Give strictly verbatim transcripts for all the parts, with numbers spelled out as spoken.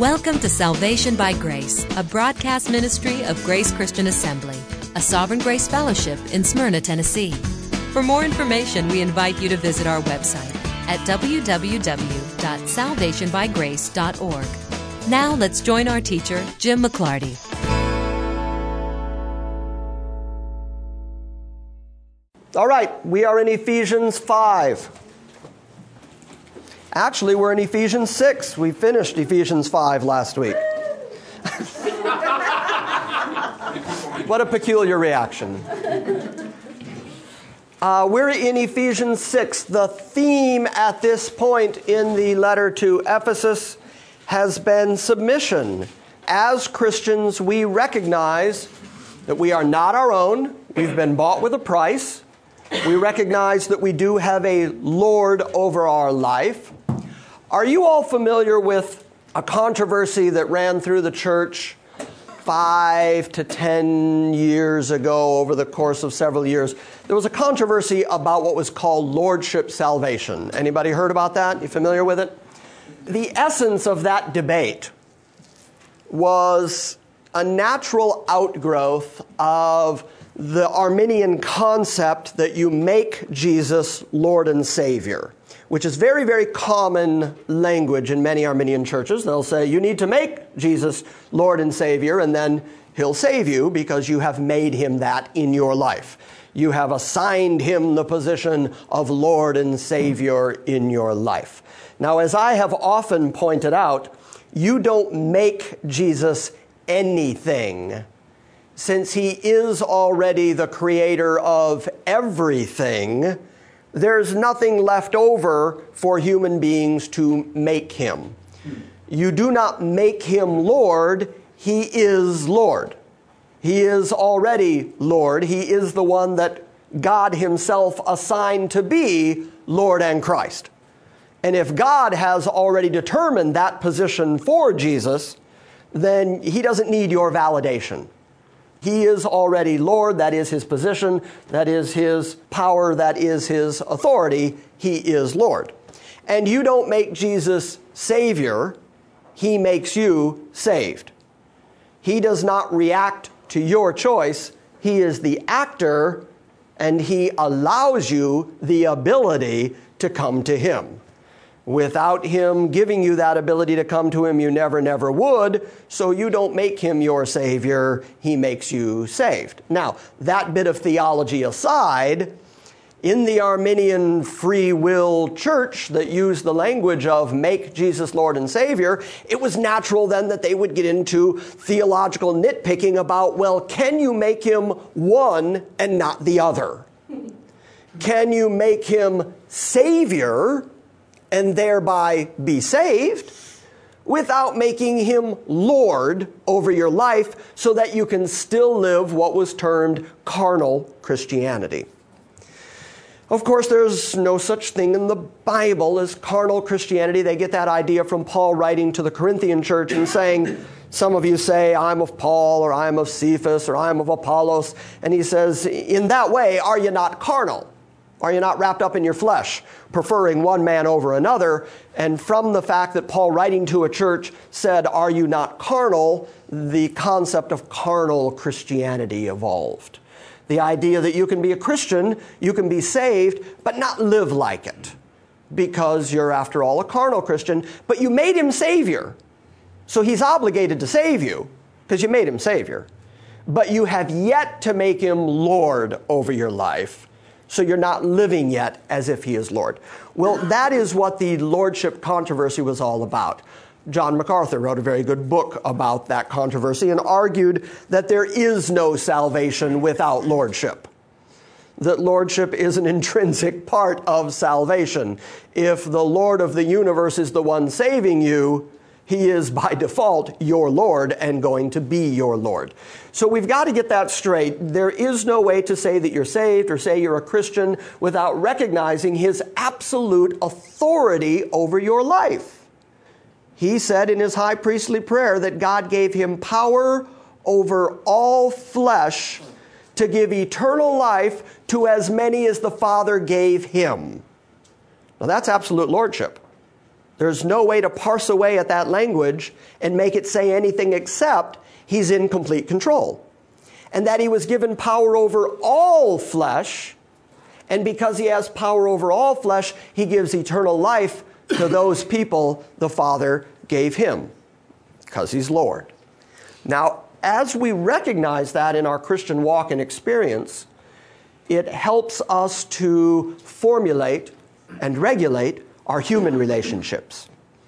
Welcome to Salvation by Grace, a broadcast ministry of Grace Christian Assembly, a Sovereign Grace Fellowship in Smyrna, Tennessee. For more information, we invite you to visit our website at w w w dot salvation by grace dot org. Now let's join our teacher, Jim McClarty. All right, we are in Ephesians five. Actually, we're in Ephesians six. We finished Ephesians five last week. What a peculiar reaction. Uh, we're in Ephesians six. The theme at this point in the letter to Ephesus has been submission. As Christians, we recognize that we are not our own. We've been bought with a price. We recognize that we do have a Lord over our life. Are you all familiar with a controversy that ran through the church five to ten years ago over the course of several years? There was a controversy about what was called lordship salvation. Anybody heard about that? You familiar with it? The essence of that debate was a natural outgrowth of the Arminian concept that you make Jesus Lord and Savior, which is very, very common language in many Arminian churches. They'll say, you need to make Jesus Lord and Savior, and then He'll save you because you have made Him that in your life. You have assigned Him the position of Lord and Savior in your life. Now, as I have often pointed out, you don't make Jesus anything. Since He is already the creator of everything, there's nothing left over for human beings to make Him. You do not make Him Lord. He is Lord. He is already Lord. He is the one that God Himself assigned to be Lord and Christ. And if God has already determined that position for Jesus, then He doesn't need your validation. He is already Lord. That is His position. That is His power. That is His authority. He is Lord. And you don't make Jesus Savior. He makes you saved. He does not react to your choice. He is the actor, and He allows you the ability to come to Him. Without Him giving you that ability to come to Him, you never, never would. So you don't make Him your Savior. He makes you saved. Now, that bit of theology aside, in the Arminian free will church that used the language of make Jesus Lord and Savior, it was natural then that they would get into theological nitpicking about, well, can you make Him one and not the other? Can you make Him Savior and thereby be saved, without making Him Lord over your life so that you can still live what was termed carnal Christianity? Of course, there's no such thing in the Bible as carnal Christianity. They get that idea from Paul writing to the Corinthian church and saying, some of you say, I'm of Paul, or I'm of Cephas, or I'm of Apollos. And he says, in that way, are you not carnal? Are you not wrapped up in your flesh, preferring one man over another? And from the fact that Paul, writing to a church, said, are you not carnal, the concept of carnal Christianity evolved. The idea that you can be a Christian, you can be saved, but not live like it, because you're, after all, a carnal Christian, but you made Him Savior. So He's obligated to save you, because you made Him Savior. But you have yet to make Him Lord over your life. So you're not living yet as if He is Lord. Well, that is what the lordship controversy was all about. John MacArthur wrote a very good book about that controversy and argued that there is no salvation without lordship. That lordship is an intrinsic part of salvation. If the Lord of the universe is the one saving you, He is by default your Lord and going to be your Lord. So we've got to get that straight. There is no way to say that you're saved or say you're a Christian without recognizing His absolute authority over your life. He said in His high priestly prayer that God gave Him power over all flesh to give eternal life to as many as the Father gave Him. Now that's absolute lordship. There's no way to parse away at that language and make it say anything except he's in complete control. And that he was given power over all flesh, and because he has power over all flesh, he gives eternal life to those people the Father gave him, because he's Lord. Now, as we recognize that in our Christian walk and experience, it helps us to formulate and regulate our human relationships.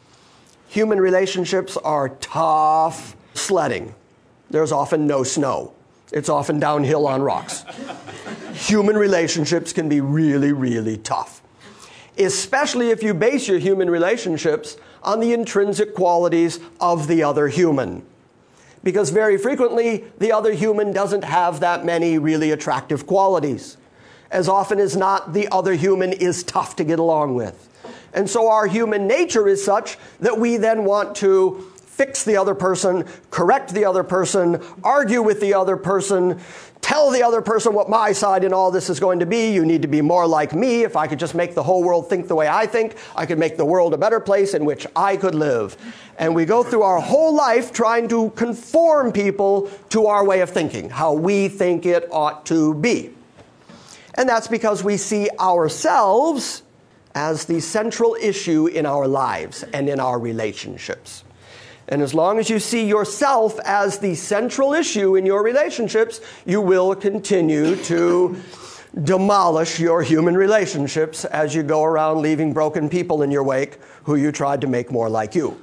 Human relationships are tough sledding. There's often no snow. It's often downhill on rocks. Human relationships can be really, really tough, especially if you base your human relationships on the intrinsic qualities of the other human. Because very frequently, the other human doesn't have that many really attractive qualities. As often as not, the other human is tough to get along with. And so our human nature is such that we then want to fix the other person, correct the other person, argue with the other person, tell the other person what my side in all this is going to be. You need to be more like me. If I could just make the whole world think the way I think, I could make the world a better place in which I could live. And we go through our whole life trying to conform people to our way of thinking, how we think it ought to be. And that's because we see ourselves as the central issue in our lives and in our relationships. And as long as you see yourself as the central issue in your relationships, you will continue to demolish your human relationships as you go around leaving broken people in your wake who you tried to make more like you.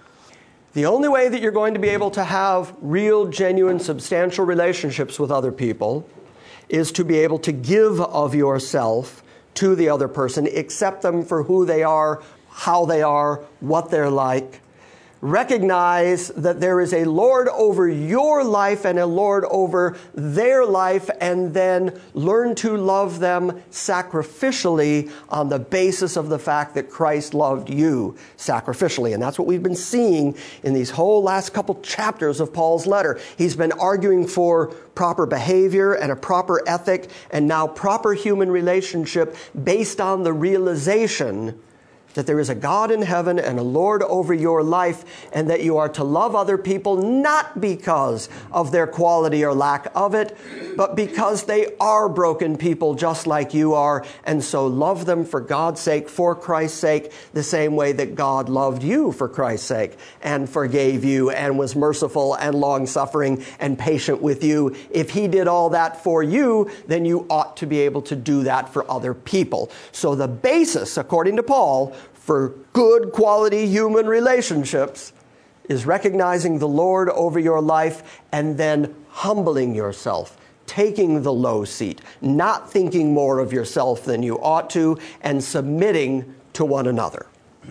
The only way that you're going to be able to have real, genuine, substantial relationships with other people is to be able to give of yourself to the other person, accept them for who they are, how they are, what they're like. Recognize that there is a Lord over your life and a Lord over their life, and then learn to love them sacrificially on the basis of the fact that Christ loved you sacrificially. And that's what we've been seeing in these whole last couple chapters of Paul's letter. He's been arguing for proper behavior and a proper ethic, and now proper human relationship based on the realization that there is a God in heaven and a Lord over your life, and that you are to love other people not because of their quality or lack of it, but because they are broken people just like you are, and so love them for God's sake, for Christ's sake, the same way that God loved you for Christ's sake and forgave you and was merciful and long-suffering and patient with you. If he did all that for you, then you ought to be able to do that for other people. So the basis, according to Paul, for good quality human relationships is recognizing the Lord over your life and then humbling yourself, taking the low seat, not thinking more of yourself than you ought to, and submitting to one another.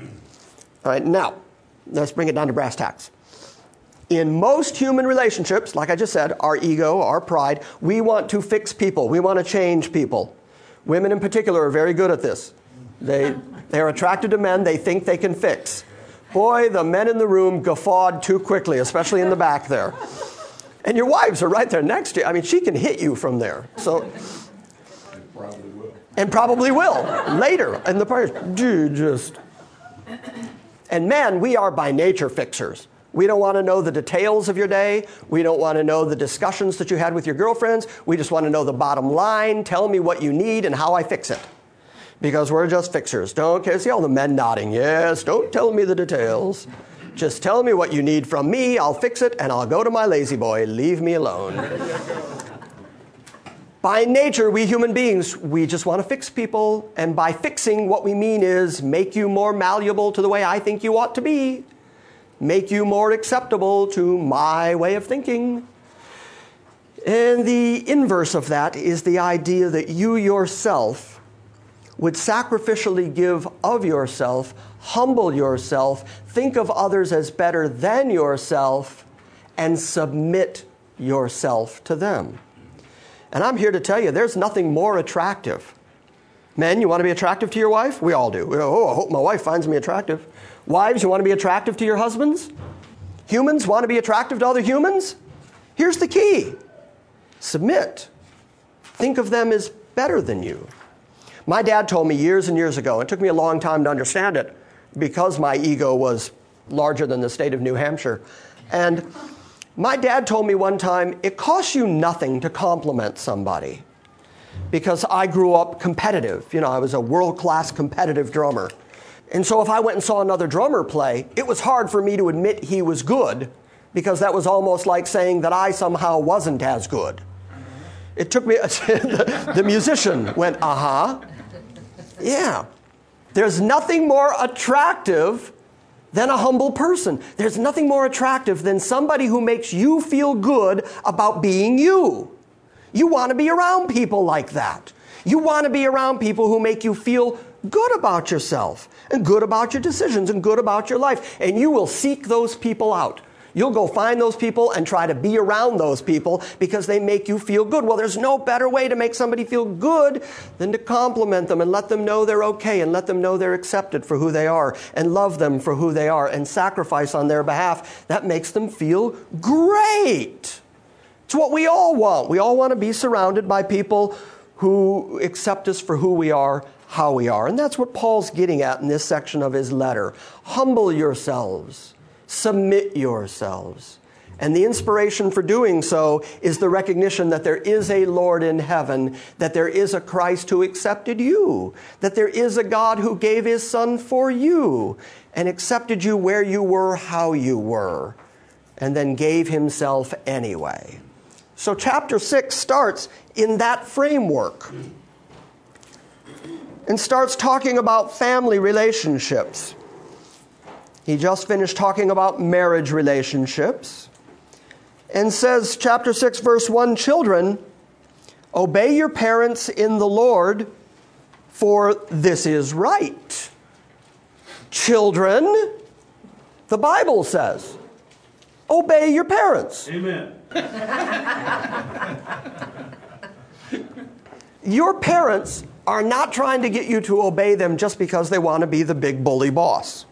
All right, now, let's bring it down to brass tacks. In most human relationships, like I just said, our ego, our pride, we want to fix people. We want to change people. Women in particular are very good at this. They, they are attracted to men they think they can fix. Boy, the men in the room guffawed too quickly, especially in the back there. And your wives are right there next to you. I mean, she can hit you from there. So, and probably will. And probably will later in the party. Dude, just. And men, we are by nature fixers. We don't want to know the details of your day. We don't want to know the discussions that you had with your girlfriends. We just want to know the bottom line. Tell me what you need and how I fix it. Because we're just fixers. Don't care. See all the men nodding. Yes, don't tell me the details. Just tell me what you need from me. I'll fix it, and I'll go to my lazy boy. Leave me alone. By nature, we human beings, we just want to fix people. And by fixing, what we mean is make you more malleable to the way I think you ought to be. Make you more acceptable to my way of thinking. And the inverse of that is the idea that you yourself would sacrificially give of yourself, humble yourself, think of others as better than yourself, and submit yourself to them. And I'm here to tell you, there's nothing more attractive. Men, you want to be attractive to your wife? We all do. Oh, I hope my wife finds me attractive. Wives, you want to be attractive to your husbands? Humans want to be attractive to other humans? Here's the key. Submit. Think of them as better than you. My dad told me years and years ago, it took me a long time to understand it, because my ego was larger than the state of New Hampshire. And my dad told me one time, it costs you nothing to compliment somebody, because I grew up competitive. You know, I was a world-class competitive drummer. And so if I went and saw another drummer play, it was hard for me to admit he was good, because that was almost like saying that I somehow wasn't as good. It took me, the, the musician went, uh-huh. Yeah. There's nothing more attractive than a humble person. There's nothing more attractive than somebody who makes you feel good about being you. You want to be around people like that. You want to be around people who make you feel good about yourself and good about your decisions and good about your life. And you will seek those people out. You'll go find those people and try to be around those people because they make you feel good. Well, there's no better way to make somebody feel good than to compliment them and let them know they're okay and let them know they're accepted for who they are and love them for who they are and sacrifice on their behalf. That makes them feel great. It's what we all want. We all want to be surrounded by people who accept us for who we are, how we are. And that's what Paul's getting at in this section of his letter. Humble yourselves. Submit yourselves. And the inspiration for doing so is the recognition that there is a Lord in heaven, that there is a Christ who accepted you, that there is a God who gave his Son for you and accepted you where you were, how you were, and then gave himself anyway. So chapter six starts in that framework and starts talking about family relationships. He just finished talking about marriage relationships and says, chapter six, verse one, children, obey your parents in the Lord, for this is right. Children, the Bible says, obey your parents. Amen. Your parents are not trying to get you to obey them just because they want to be the big bully boss.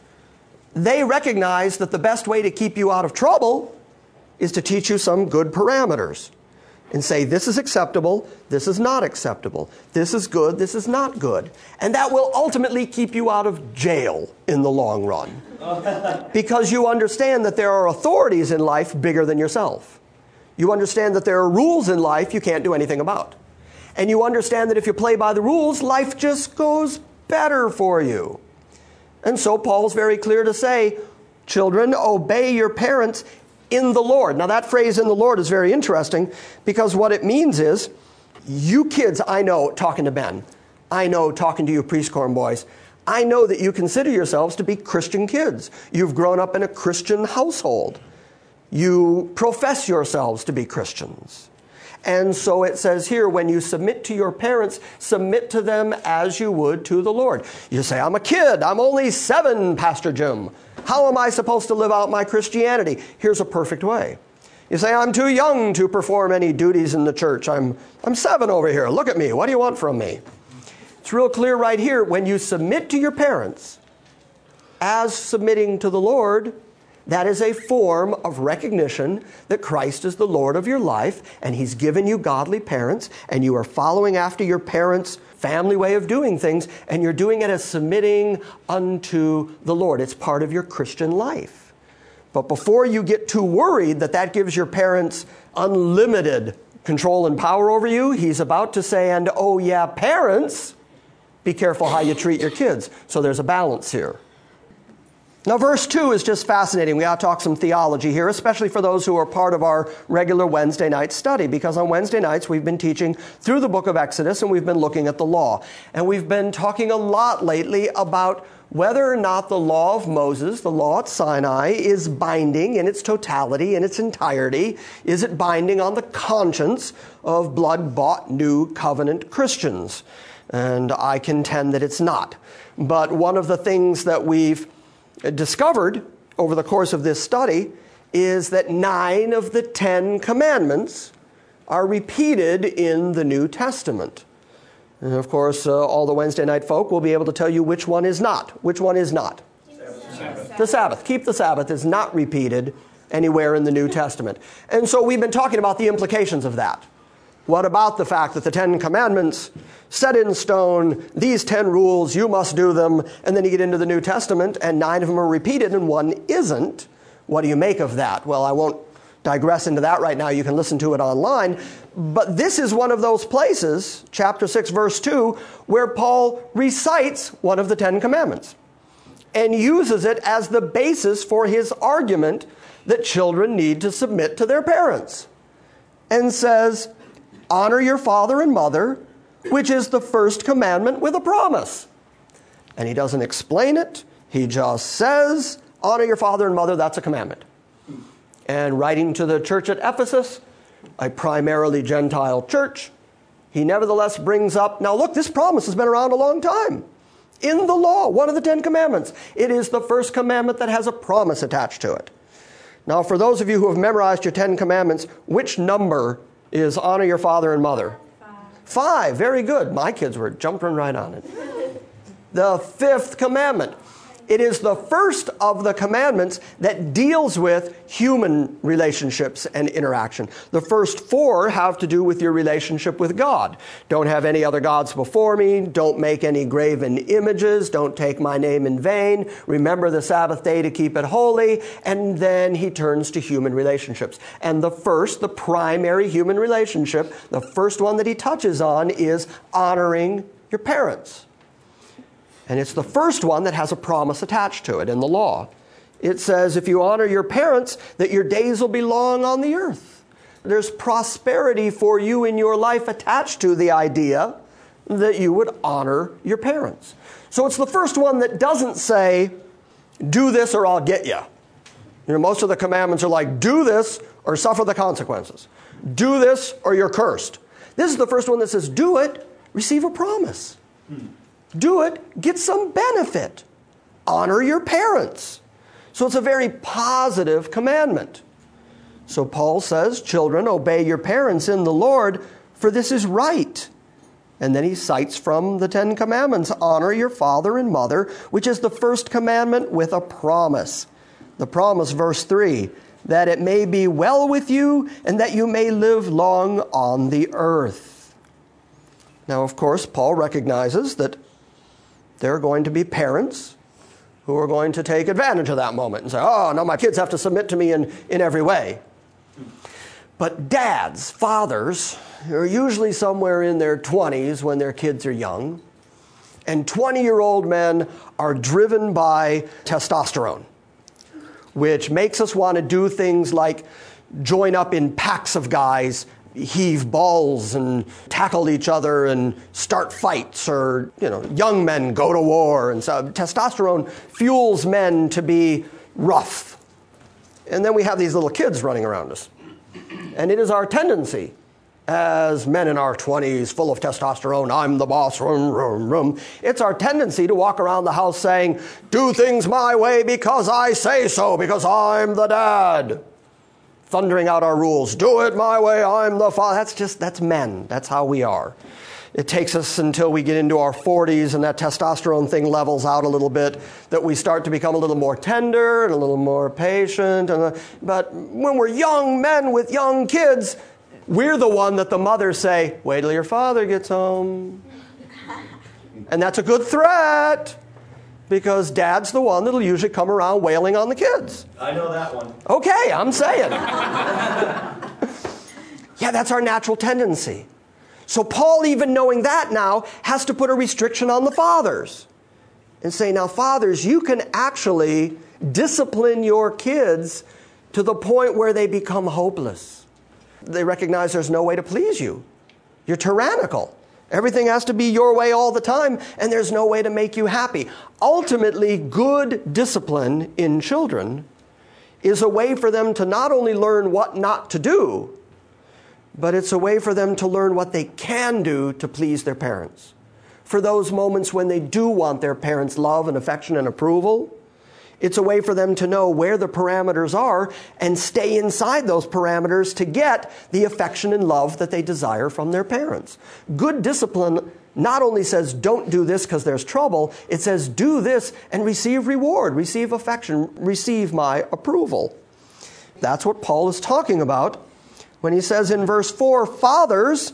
They recognize that the best way to keep you out of trouble is to teach you some good parameters and say, this is acceptable, this is not acceptable, this is good, this is not good. And that will ultimately keep you out of jail in the long run. Because you understand that there are authorities in life bigger than yourself. You understand that there are rules in life you can't do anything about. And you understand that if you play by the rules, life just goes better for you. And so Paul's very clear to say, children, obey your parents in the Lord. Now that phrase in the Lord is very interesting because what it means is, you kids, I know, talking to Ben, I know, talking to you Priestcorn boys, I know that you consider yourselves to be Christian kids. You've grown up in a Christian household. You profess yourselves to be Christians. And so it says here, when you submit to your parents, submit to them as you would to the Lord. You say, I'm a kid. I'm only seven, Pastor Jim. How am I supposed to live out my Christianity? Here's a perfect way. You say, I'm too young to perform any duties in the church. I'm, I'm seven over here. Look at me. What do you want from me? It's real clear right here. When you submit to your parents as submitting to the Lord, that is a form of recognition that Christ is the Lord of your life, and he's given you godly parents, and you are following after your parents' family way of doing things, and you're doing it as submitting unto the Lord. It's part of your Christian life. But before you get too worried that that gives your parents unlimited control and power over you, he's about to say, and oh yeah, parents, be careful how you treat your kids. So there's a balance here. Now, verse two is just fascinating. We ought to talk some theology here, especially for those who are part of our regular Wednesday night study, because on Wednesday nights we've been teaching through the book of Exodus and we've been looking at the law. And we've been talking a lot lately about whether or not the law of Moses, the law at Sinai, is binding in its totality, in its entirety. Is it binding on the conscience of blood-bought new covenant Christians? And I contend that it's not. But one of the things that we've discovered over the course of this study is that nine of the Ten Commandments are repeated in the New Testament. And of course, uh, all the Wednesday night folk will be able to tell you which one is not. Which one is not? Sabbath. The Sabbath. Keep the Sabbath is not repeated anywhere in the New Testament. And so we've been talking about the implications of that. What about the fact that the Ten Commandments set in stone, these ten rules, you must do them, and then you get into the New Testament and nine of them are repeated and one isn't? What do you make of that? Well, I won't digress into that right now. You can listen to it online. But this is one of those places, chapter six, verse two, where Paul recites one of the Ten Commandments and uses it as the basis for his argument that children need to submit to their parents, and says, honor your father and mother, which is the first commandment with a promise. And he doesn't explain it. He just says, honor your father and mother, that's a commandment. And writing to the church at Ephesus, a primarily Gentile church, he nevertheless brings up, now look, this promise has been around a long time. In the law, one of the Ten Commandments, it is the first commandment that has a promise attached to it. Now, for those of you who have memorized your Ten Commandments, which number is honor your father and mother? Five. Five, very good. My kids were jumping right on it. The fifth commandment. It is the first of the commandments that deals with human relationships and interaction. The first four have to do with your relationship with God. Don't have any other gods before me. Don't make any graven images. Don't take my name in vain. Remember the Sabbath day to keep it holy. And then he turns to human relationships. And the first, the primary human relationship, the first one that he touches on is honoring your parents. And it's the first one that has a promise attached to it in the law. It says, if you honor your parents, that your days will be long on the earth. There's prosperity for you in your life attached to the idea that you would honor your parents. So it's the first one that doesn't say, do this or I'll get you. You know, most of the commandments are like, do this or suffer the consequences. Do this or you're cursed. This is the first one that says, do it, receive a promise. Hmm. Do it, get some benefit. Honor your parents. So it's a very positive commandment. So Paul says, children, obey your parents in the Lord, for this is right. And then he cites from the Ten Commandments, honor your father and mother, which is the first commandment with a promise. The promise, verse three, that it may be well with you and that you may live long on the earth. Now, of course, Paul recognizes that there are going to be parents who are going to take advantage of that moment and say, oh, no, my kids have to submit to me in, in every way. But dads, fathers, are usually somewhere in their twenties when their kids are young. And twenty-year-old men are driven by testosterone, which makes us want to do things like join up in packs of guys, heave balls and tackle each other and start fights, or, you know, young men go to war. And so testosterone fuels men to be rough. And then we have these little kids running around us. And it is our tendency as men in our twenties, full of testosterone, I'm the boss, room, room, room. It's our tendency to walk around the house saying, do things my way because I say so, because I'm the dad. Thundering out our rules. Do it my way, I'm the father. That's just, that's men. That's how we are. It takes us until we get into our forties and that testosterone thing levels out a little bit, that we start to become a little more tender and a little more patient. And uh, but when we're young men with young kids, we're the one that the mothers say, wait till your father gets home. And that's a good threat, because dad's the one that'll usually come around wailing on the kids. I know that one. Okay, I'm saying. Yeah, that's our natural tendency. So Paul, even knowing that now, has to put a restriction on the fathers and say, now fathers, you can actually discipline your kids to the point where they become hopeless. They recognize there's no way to please you. You're tyrannical. Everything has to be your way all the time, and there's no way to make you happy. Ultimately, good discipline in children is a way for them to not only learn what not to do, but it's a way for them to learn what they can do to please their parents. For those moments when they do want their parents' love and affection and approval, it's a way for them to know where the parameters are and stay inside those parameters to get the affection and love that they desire from their parents. Good discipline not only says don't do this because there's trouble, it says do this and receive reward, receive affection, receive my approval. That's what Paul is talking about when he says in verse four, fathers.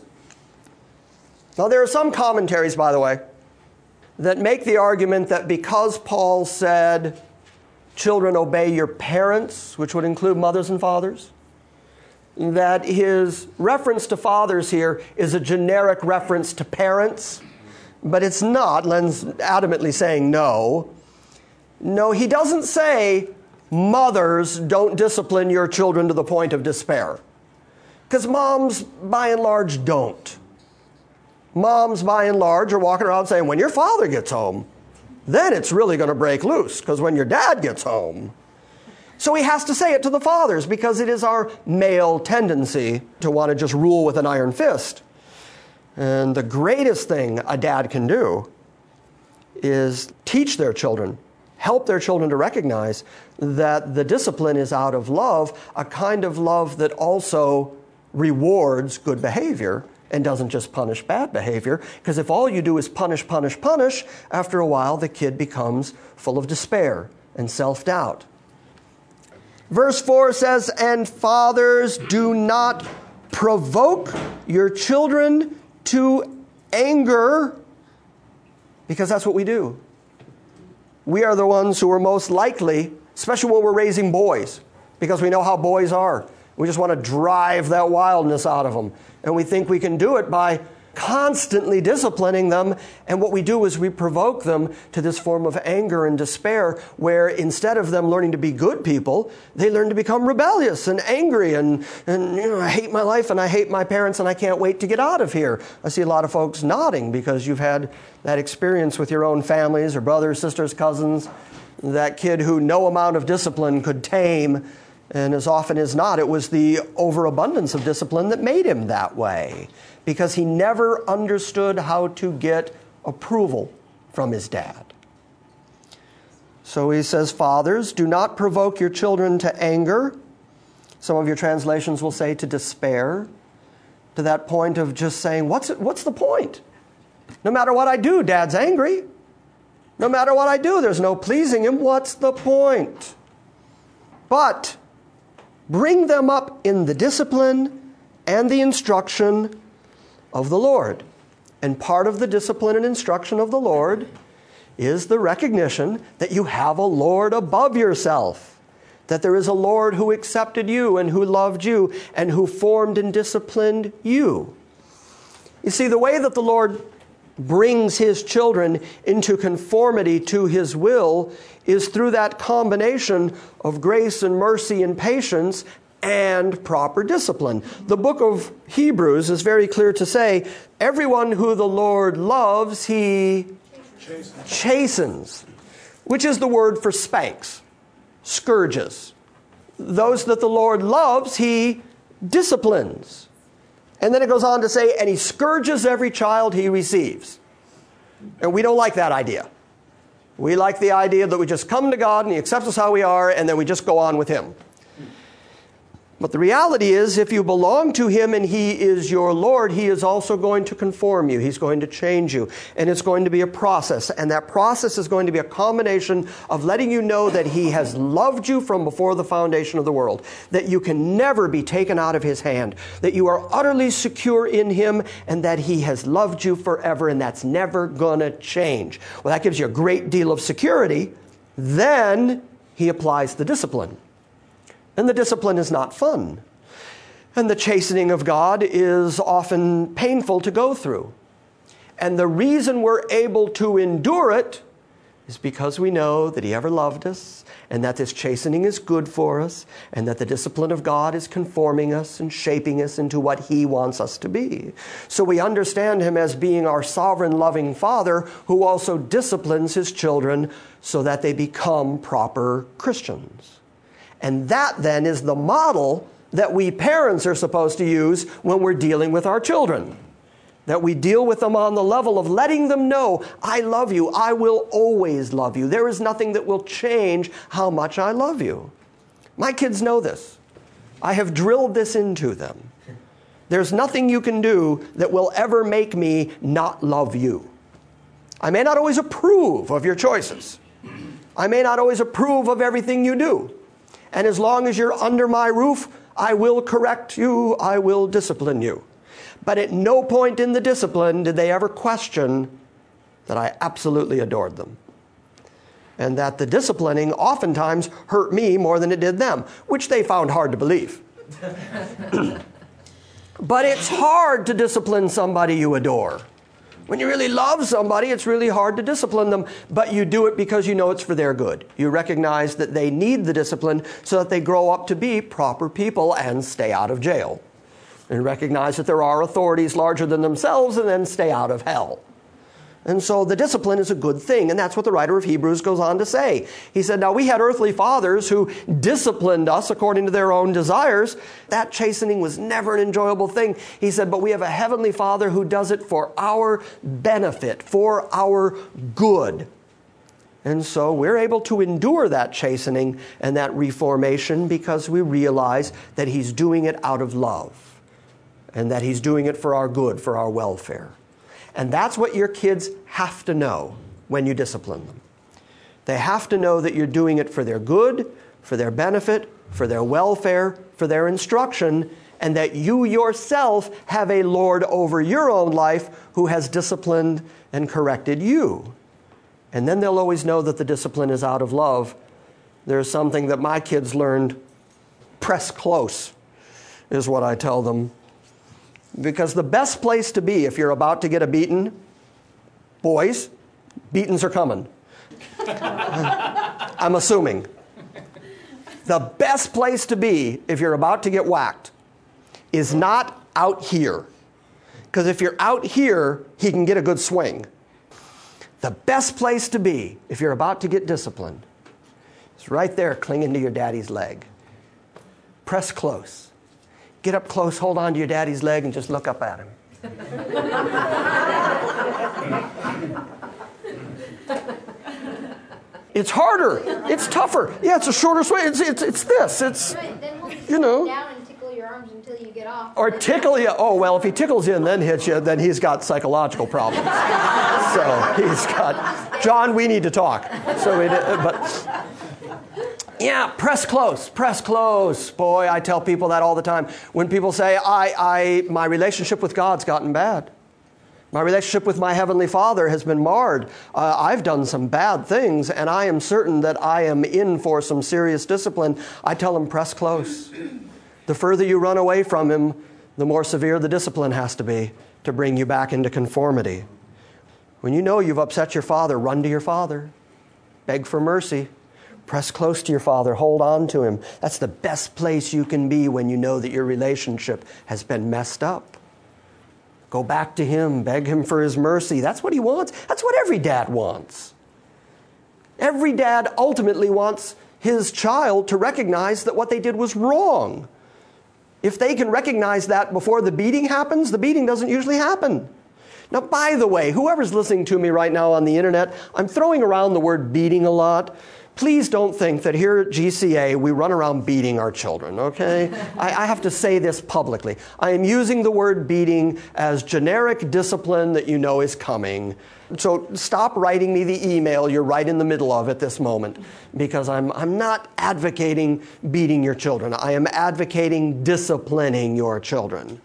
Now there are some commentaries, by the way, that make the argument that because Paul said, children, obey your parents, which would include mothers and fathers, that his reference to fathers here is a generic reference to parents, but it's not. Len's adamantly saying no. No, he doesn't say, mothers, don't discipline your children to the point of despair. Because moms, by and large, don't. Moms, by and large, are walking around saying, when your father gets home, then it's really going to break loose, because when your dad gets home. So he has to say it to the fathers, because it is our male tendency to want to just rule with an iron fist. And the greatest thing a dad can do is teach their children, help their children to recognize that the discipline is out of love, a kind of love that also rewards good behavior and doesn't just punish bad behavior. Because if all you do is punish, punish, punish, after a while the kid becomes full of despair and self-doubt. Verse four says, and fathers, do not provoke your children to anger, because that's what we do. We are the ones who are most likely, especially when we're raising boys, because we know how boys are. We just want to drive that wildness out of them. And we think we can do it by constantly disciplining them. And what we do is we provoke them to this form of anger and despair, where instead of them learning to be good people, they learn to become rebellious and angry and, and you know, I hate my life and I hate my parents and I can't wait to get out of here. I see a lot of folks nodding because you've had that experience with your own families or brothers, sisters, cousins, that kid who no amount of discipline could tame. And as often as not, it was the overabundance of discipline that made him that way, because he never understood how to get approval from his dad. So he says, fathers, do not provoke your children to anger. Some of your translations will say to despair, to that point of just saying, what's it, what's the point? No matter what I do, Dad's angry. No matter what I do, there's no pleasing him. What's the point? But bring them up in the discipline and the instruction of the Lord. And part of the discipline and instruction of the Lord is the recognition that you have a Lord above yourself, that there is a Lord who accepted you and who loved you and who formed and disciplined you. You see, the way that the Lord brings his children into conformity to his will is through that combination of grace and mercy and patience and proper discipline. The book of Hebrews is very clear to say, everyone who the Lord loves, he chastens, chastens which is the word for spanks, scourges. Those that the Lord loves, he disciplines. And then it goes on to say, and he scourges every child he receives. And we don't like that idea. We like the idea that we just come to God and he accepts us how we are, and then we just go on with him. But the reality is, if you belong to him and he is your Lord, he is also going to conform you. He's going to change you. And it's going to be a process. And that process is going to be a combination of letting you know that he has loved you from before the foundation of the world, that you can never be taken out of his hand, that you are utterly secure in him, and that he has loved you forever, and that's never going to change. Well, that gives you a great deal of security. Then he applies the discipline. And the discipline is not fun. And the chastening of God is often painful to go through. And the reason we're able to endure it is because we know that he ever loved us, and that this chastening is good for us, and that the discipline of God is conforming us and shaping us into what he wants us to be. So we understand him as being our sovereign, loving Father who also disciplines his children so that they become proper Christians. And that then is the model that we parents are supposed to use when we're dealing with our children. That we deal with them on the level of letting them know, I love you, I will always love you. There is nothing that will change how much I love you. My kids know this. I have drilled this into them. There's nothing you can do that will ever make me not love you. I may not always approve of your choices. I may not always approve of everything you do. And as long as you're under my roof, I will correct you, I will discipline you. But at no point in the discipline did they ever question that I absolutely adored them. And that the disciplining oftentimes hurt me more than it did them, which they found hard to believe. But it's hard to discipline somebody you adore. When you really love somebody, it's really hard to discipline them, but you do it because you know it's for their good. You recognize that they need the discipline so that they grow up to be proper people and stay out of jail. And recognize that there are authorities larger than themselves and then stay out of hell. And so the discipline is a good thing, and that's what the writer of Hebrews goes on to say. He said, now we had earthly fathers who disciplined us according to their own desires. That chastening was never an enjoyable thing. He said, but we have a heavenly Father who does it for our benefit, for our good. And so we're able to endure that chastening and that reformation because we realize that He's doing it out of love and that He's doing it for our good, for our welfare. And that's what your kids have to know when you discipline them. They have to know that you're doing it for their good, for their benefit, for their welfare, for their instruction, and that you yourself have a Lord over your own life who has disciplined and corrected you. And then they'll always know that the discipline is out of love. There's something that my kids learned. Press close is what I tell them. Because the best place to be if you're about to get a beating, boys, beatings are coming. I'm assuming. The best place to be if you're about to get whacked is not out here. Because if you're out here, he can get a good swing. The best place to be if you're about to get disciplined is right there clinging to your daddy's leg. Press close. Get up close, hold on to your daddy's leg, and just look up at him. It's harder. It's tougher. Yeah, it's a shorter swing. It's it's it's this. It's Right, then he'll just you know. sit down and tickle your arms until you get off. Or tickle you. Oh well, if he tickles you and then hits you, then he's got psychological problems. So he's got. John, we need to talk. So we did, but. Yeah, press close, press close. Boy, I tell people that all the time. When people say, I, I, my relationship with God's gotten bad. My relationship with my Heavenly Father has been marred. Uh, I've done some bad things, and I am certain that I am in for some serious discipline. I tell them, press close. The further you run away from Him, the more severe the discipline has to be to bring you back into conformity. When you know you've upset your Father, run to your Father. Beg for mercy. Press close to your Father. Hold on to Him. That's the best place you can be when you know that your relationship has been messed up. Go back to Him. Beg Him for His mercy. That's what He wants. That's what every dad wants. Every dad ultimately wants his child to recognize that what they did was wrong. If they can recognize that before the beating happens, the beating doesn't usually happen. Now, by the way, whoever's listening to me right now on the internet, I'm throwing around the word beating a lot. Please don't think that here at G C A we run around beating our children, okay? I, I have to say this publicly. I am using the word beating as generic discipline that you know is coming. So stop writing me the email you're right in the middle of at this moment, because I'm, I'm not advocating beating your children. I am advocating disciplining your children.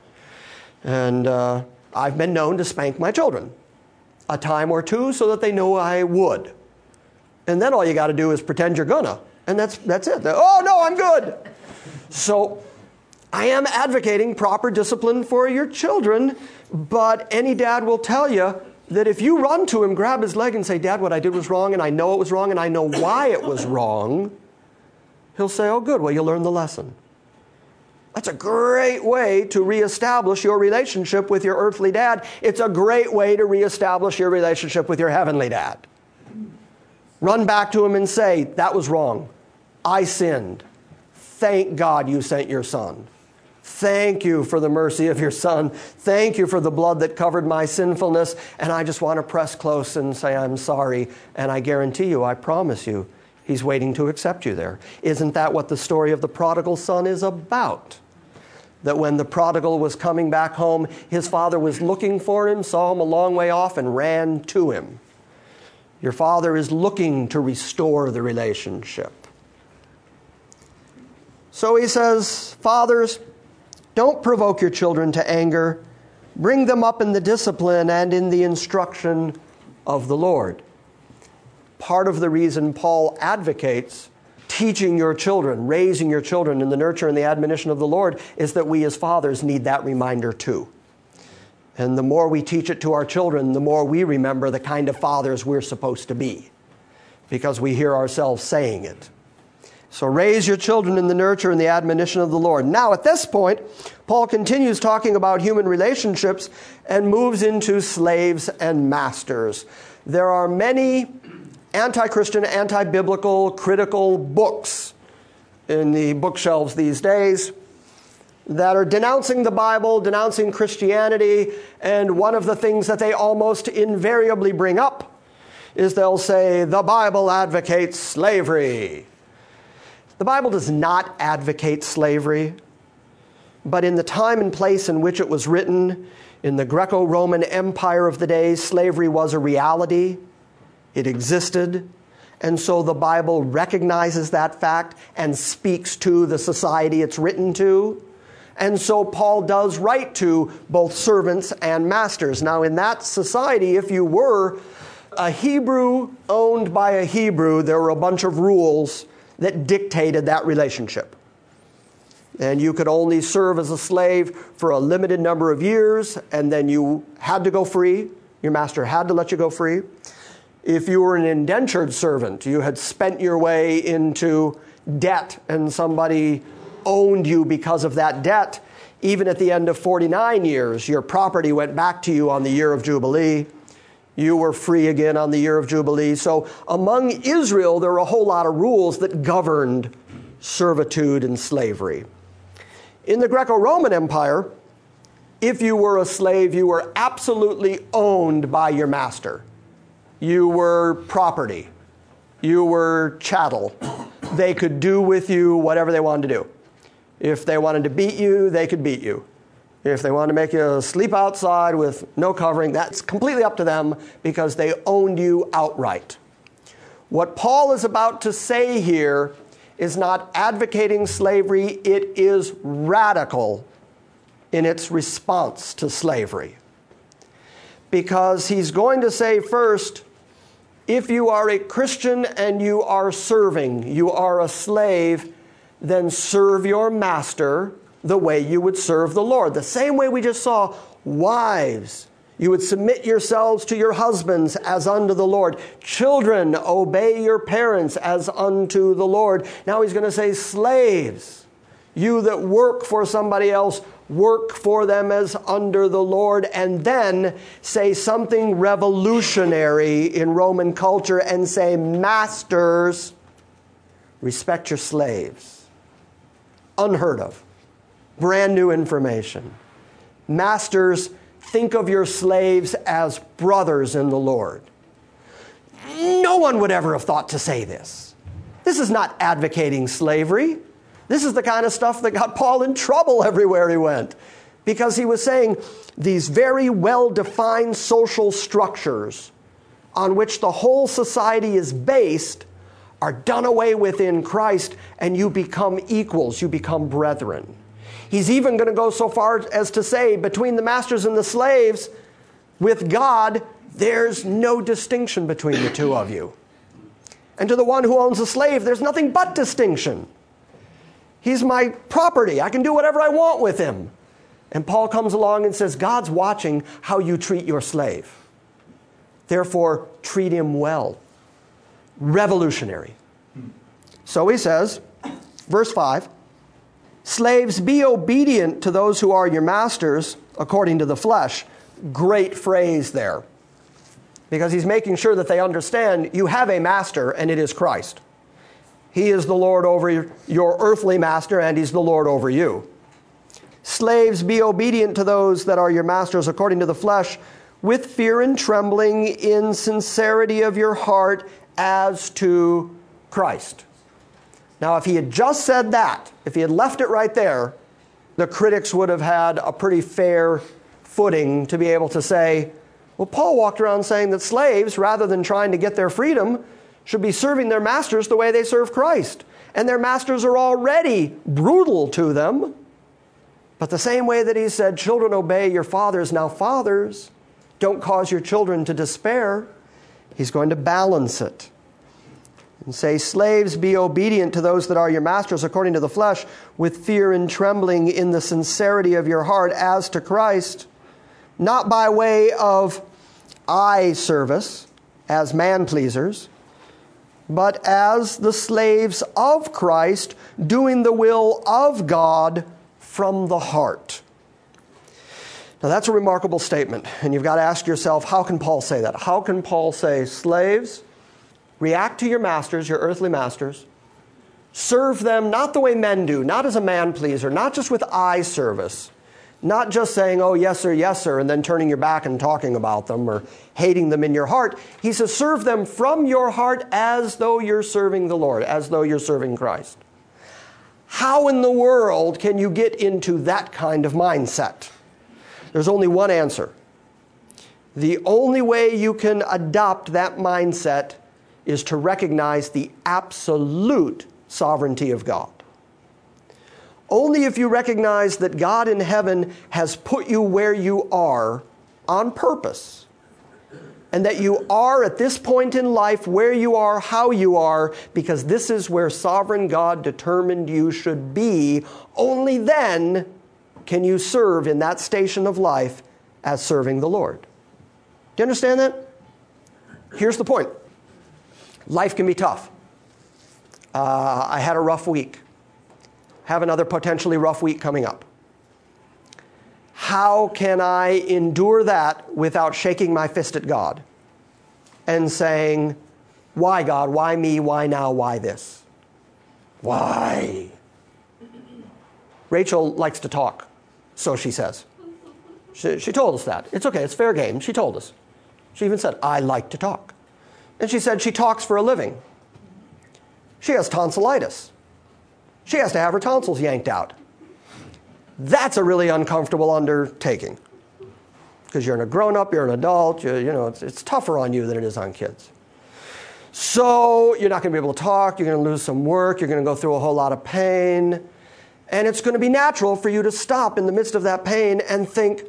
And uh, I've been known to spank my children a time or two so that they know I would. And then all you got to do is pretend you're gonna. And that's that's it. Oh, no, I'm good. So I am advocating proper discipline for your children, but any dad will tell you that if you run to him, grab his leg and say, Dad, what I did was wrong, and I know it was wrong, and I know why it was wrong, he'll say, oh, good, well, you learned the lesson. That's a great way to reestablish your relationship with your earthly dad. It's a great way to reestablish your relationship with your heavenly dad. Run back to him and say, that was wrong. I sinned. Thank God you sent your son. Thank you for the mercy of your son. Thank you for the blood that covered my sinfulness. And I just want to press close and say, I'm sorry. And I guarantee you, I promise you, he's waiting to accept you there. Isn't that what the story of the prodigal son is about? That when the prodigal was coming back home, his father was looking for him, saw him a long way off, and ran to him. Your Father is looking to restore the relationship. So he says, fathers, don't provoke your children to anger. Bring them up in the discipline and in the instruction of the Lord. Part of the reason Paul advocates teaching your children, raising your children in the nurture and the admonition of the Lord is that we as fathers need that reminder too. And the more we teach it to our children, the more we remember the kind of fathers we're supposed to be, because we hear ourselves saying it. So raise your children in the nurture and the admonition of the Lord. Now, at this point, Paul continues talking about human relationships and moves into slaves and masters. There are many anti-Christian, anti-biblical, critical books in the bookshelves these days that are denouncing the Bible, denouncing Christianity, and one of the things that they almost invariably bring up is they'll say, the Bible advocates slavery. The Bible does not advocate slavery, but in the time and place in which it was written, in the Greco-Roman Empire of the day, slavery was a reality. It existed. And so the Bible recognizes that fact and speaks to the society it's written to. And so Paul does write to both servants and masters. Now, in that society, if you were a Hebrew owned by a Hebrew, there were a bunch of rules that dictated that relationship. And you could only serve as a slave for a limited number of years, and then you had to go free. Your master had to let you go free. If you were an indentured servant, you had spent your way into debt, and somebody owned you because of that debt, even at the end of forty-nine years, your property went back to you on the year of Jubilee. You were free again on the year of Jubilee. So among Israel, there were a whole lot of rules that governed servitude and slavery. In the Greco-Roman Empire, if you were a slave, you were absolutely owned by your master. You were property. You were chattel. They could do with you whatever they wanted to do. If they wanted to beat you, they could beat you. If they wanted to make you sleep outside with no covering, that's completely up to them because they owned you outright. What Paul is about to say here is not advocating slavery, it is radical in its response to slavery. Because he's going to say first, if you are a Christian and you are serving, you are a slave, then serve your master the way you would serve the Lord. The same way we just saw, wives, you would submit yourselves to your husbands as unto the Lord. Children, obey your parents as unto the Lord. Now he's going to say, slaves, you that work for somebody else, work for them as under the Lord. And then say something revolutionary in Roman culture and say, masters, respect your slaves. Unheard of. Brand new information. Masters, think of your slaves as brothers in the Lord. No one would ever have thought to say this. This is not advocating slavery. This is the kind of stuff that got Paul in trouble everywhere he went, because he was saying these very well-defined social structures on which the whole society is based are done away with in Christ, and you become equals, you become brethren. He's even going to go so far as to say, between the masters and the slaves, with God, there's no distinction between the two of you. And to the one who owns a slave, there's nothing but distinction. He's my property. I can do whatever I want with him. And Paul comes along and says, God's watching how you treat your slave. Therefore, treat him well. Revolutionary. So he says, verse five, slaves, be obedient to those who are your masters according to the flesh. Great phrase there. Because he's making sure that they understand you have a master, and it is Christ. He is the Lord over your earthly master, and he's the Lord over you. Slaves, be obedient to those that are your masters according to the flesh, with fear and trembling, in sincerity of your heart, as to Christ. Now, if he had just said that, if he had left it right there, the critics would have had a pretty fair footing to be able to say, well, Paul walked around saying that slaves, rather than trying to get their freedom, should be serving their masters the way they serve Christ. And their masters are already brutal to them. But the same way that he said, children, obey your fathers. Now, fathers, don't cause your children to despair. He's going to balance it and say, slaves, be obedient to those that are your masters according to the flesh, with fear and trembling in the sincerity of your heart as to Christ, not by way of eye service as man-pleasers, but as the slaves of Christ, doing the will of God from the heart. Now that's a remarkable statement, and you've got to ask yourself, how can Paul say that? How can Paul say, slaves, react to your masters, your earthly masters, serve them not the way men do, not as a man-pleaser, not just with eye service, not just saying, oh, yes, sir, yes, sir, and then turning your back and talking about them or hating them in your heart. He says, serve them from your heart as though you're serving the Lord, as though you're serving Christ. How in the world can you get into that kind of mindset? There's only one answer. The only way you can adopt that mindset is to recognize the absolute sovereignty of God. Only if you recognize that God in heaven has put you where you are on purpose, and that you are at this point in life where you are, how you are, because this is where sovereign God determined you should be, only then can you serve in that station of life as serving the Lord. Do you understand that? Here's the point. Life can be tough. Uh, I had a rough week. Have another potentially rough week coming up. How can I endure that without shaking my fist at God and saying, why God, why me, why now, why this? Why? Rachel likes to talk, so she says. She, she told us that. It's okay, it's fair game. She told us. She even said, I like to talk. And she said she talks for a living. She has tonsillitis. She has to have her tonsils yanked out. That's a really uncomfortable undertaking. Because you're a grown-up, you're an adult, you, you know, it's, it's tougher on you than it is on kids. So you're not going to be able to talk, you're going to lose some work, you're going to go through a whole lot of pain. And it's going to be natural for you to stop in the midst of that pain and think,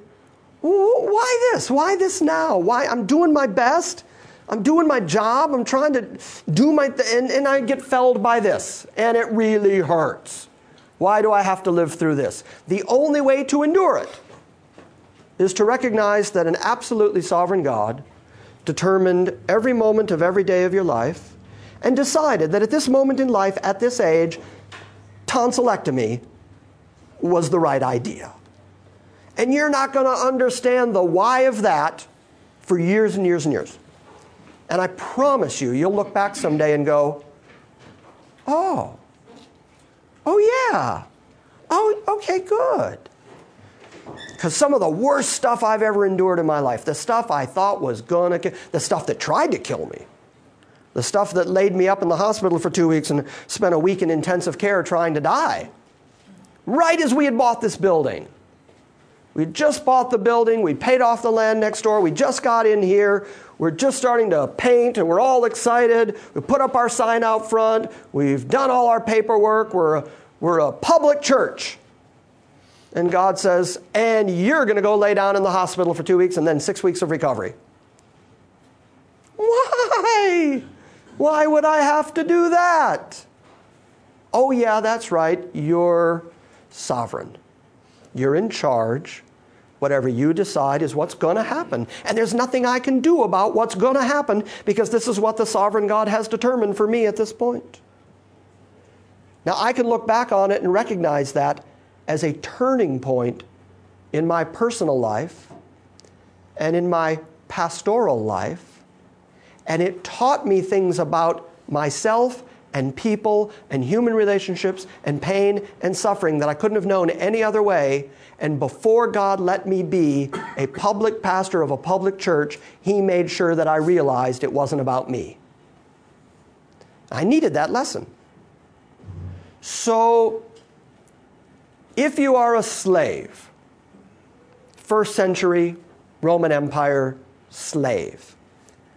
why this? Why this now? Why? I'm doing my best. I'm doing my job. I'm trying to do my, th- and, and I get felled by this. And it really hurts. Why do I have to live through this? The only way to endure it is to recognize that an absolutely sovereign God determined every moment of every day of your life and decided that at this moment in life, at this age, tonsillectomy was the right idea. And you're not going to understand the why of that for years and years and years. And I promise you, you'll look back someday and go, oh, oh yeah, oh, okay, good. Because some of the worst stuff I've ever endured in my life, the stuff I thought was going to kill, the stuff that tried to kill me, the stuff that laid me up in the hospital for two weeks and spent a week in intensive care trying to die, right as we had bought this building. We just bought the building, we paid off the land next door, we just got in here, we're just starting to paint and we're all excited. We put up our sign out front, we've done all our paperwork, we're a, we're a public church. And God says, and you're going to go lay down in the hospital for two weeks and then six weeks of recovery. Why? Why would I have to do that? Oh yeah, that's right, you're sovereign. You're in charge. Whatever you decide is what's going to happen. And there's nothing I can do about what's going to happen because this is what the sovereign God has determined for me at this point. Now, I can look back on it and recognize that as a turning point in my personal life and in my pastoral life. And it taught me things about myself and people and human relationships and pain and suffering that I couldn't have known any other way. And before God let me be a public pastor of a public church, He made sure that I realized it wasn't about me. I needed that lesson. So, if you are a slave, first century Roman Empire slave,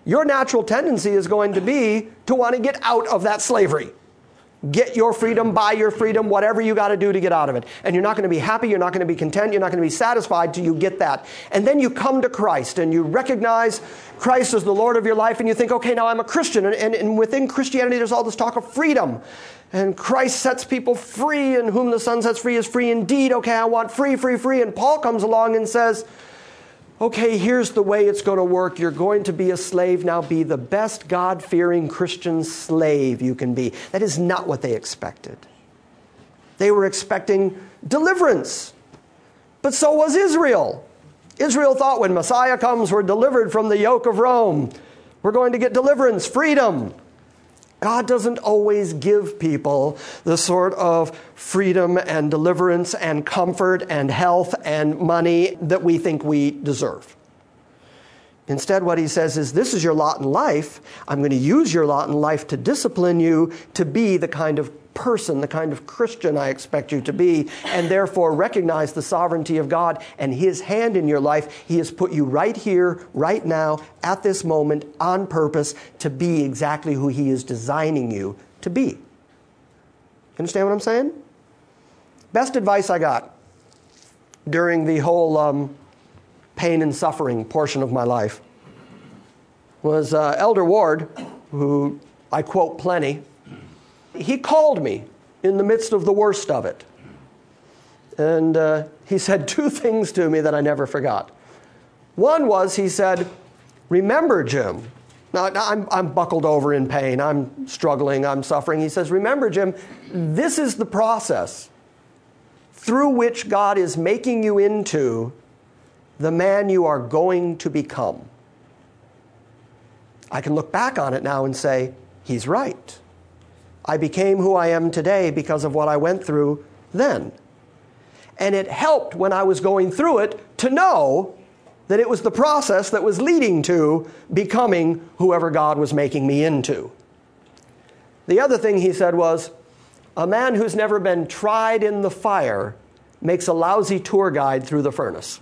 your natural tendency is going to be to want to get out of that slavery. Get your freedom, buy your freedom, whatever you got to do to get out of it. And you're not going to be happy, you're not going to be content, you're not going to be satisfied till you get that. And then you come to Christ and you recognize Christ as the Lord of your life and you think, okay, now I'm a Christian. And, and, and within Christianity there's all this talk of freedom. And Christ sets people free, and whom the Son sets free is free indeed. Okay, I want free, free, free. And Paul comes along and says, okay, here's the way it's going to work. You're going to be a slave. Now be the best God-fearing Christian slave you can be. That is not what they expected. They were expecting deliverance. But so was Israel. Israel thought when Messiah comes, we're delivered from the yoke of Rome. We're going to get deliverance, freedom. God doesn't always give people the sort of freedom and deliverance and comfort and health and money that we think we deserve. Instead, what he says is, this is your lot in life. I'm going to use your lot in life to discipline you to be the kind of person, the kind of Christian I expect you to be, and therefore recognize the sovereignty of God and His hand in your life. He has put you right here, right now, at this moment, on purpose, to be exactly who He is designing you to be. Understand what I'm saying? Best advice I got during the whole um, pain and suffering portion of my life was uh, Elder Ward, who I quote plenty. He called me in the midst of the worst of it. And uh, he said two things to me that I never forgot. One was, he said, remember, Jim. Now, now I'm, I'm buckled over in pain. I'm struggling. I'm suffering. He says, remember, Jim, this is the process through which God is making you into the man you are going to become. I can look back on it now and say, he's right. I became who I am today because of what I went through then. And it helped when I was going through it to know that it was the process that was leading to becoming whoever God was making me into. The other thing he said was, a man who's never been tried in the fire makes a lousy tour guide through the furnace.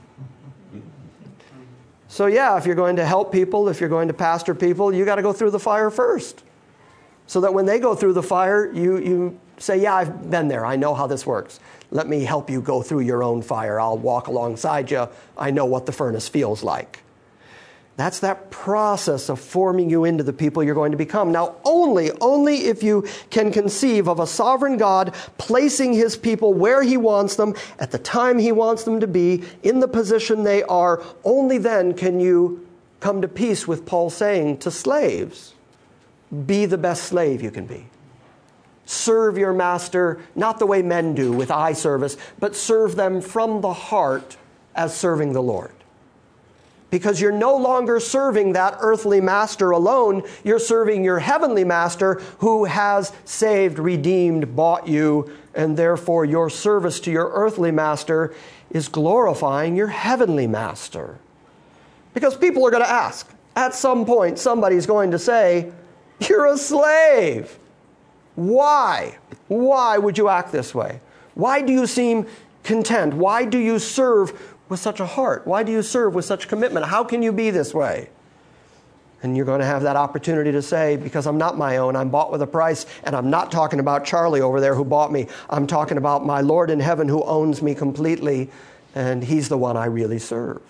So yeah, if you're going to help people, if you're going to pastor people, you got to go through the fire first. So that when they go through the fire, you, you say, yeah, I've been there. I know how this works. Let me help you go through your own fire. I'll walk alongside you. I know what the furnace feels like. That's that process of forming you into the people you're going to become. Now, only, only if you can conceive of a sovereign God placing His people where He wants them, at the time He wants them to be, in the position they are, only then can you come to peace with Paul saying to slaves, be the best slave you can be. Serve your master, not the way men do with eye service, but serve them from the heart as serving the Lord. Because you're no longer serving that earthly master alone, you're serving your heavenly master who has saved, redeemed, bought you, and therefore your service to your earthly master is glorifying your heavenly master. Because people are going to ask, at some point somebody's going to say, you're a slave. Why? Why would you act this way? Why do you seem content? Why do you serve with such a heart? Why do you serve with such commitment? How can you be this way? And you're going to have that opportunity to say, because I'm not my own, I'm bought with a price, and I'm not talking about Charlie over there who bought me. I'm talking about my Lord in heaven who owns me completely, and He's the one I really serve.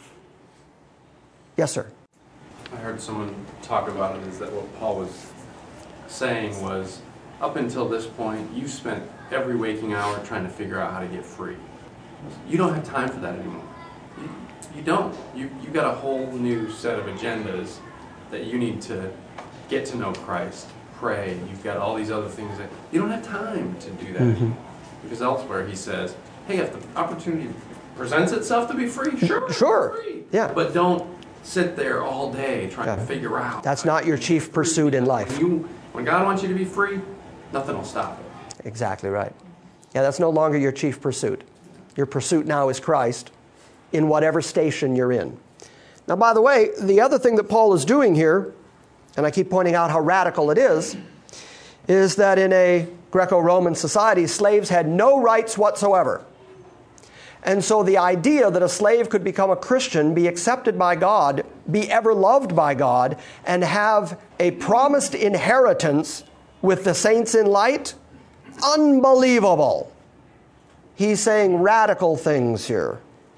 Yes, sir? I heard someone talk about it, is that what Paul was saying was, up until this point, you spent every waking hour trying to figure out how to get free. You don't have time for that anymore. You, you don't. You, you've got a whole new set of agendas that you need to get to know Christ, pray. You've got all these other things that you don't have time to do that. Mm-hmm. Because elsewhere he says, hey, if the opportunity presents itself to be free, sure, sure. free. Yeah. But don't sit there all day trying to figure out. That's not your chief pursuit in life. When, you, when God wants you to be free, nothing will stop it. Exactly right. Yeah, that's no longer your chief pursuit. Your pursuit now is Christ in whatever station you're in. Now, by the way, the other thing that Paul is doing here, and I keep pointing out how radical it is, is that in a Greco-Roman society, slaves had no rights whatsoever. And so the idea that a slave could become a Christian, be accepted by God, be ever loved by God, and have a promised inheritance with the saints in light? Unbelievable. He's saying radical things here.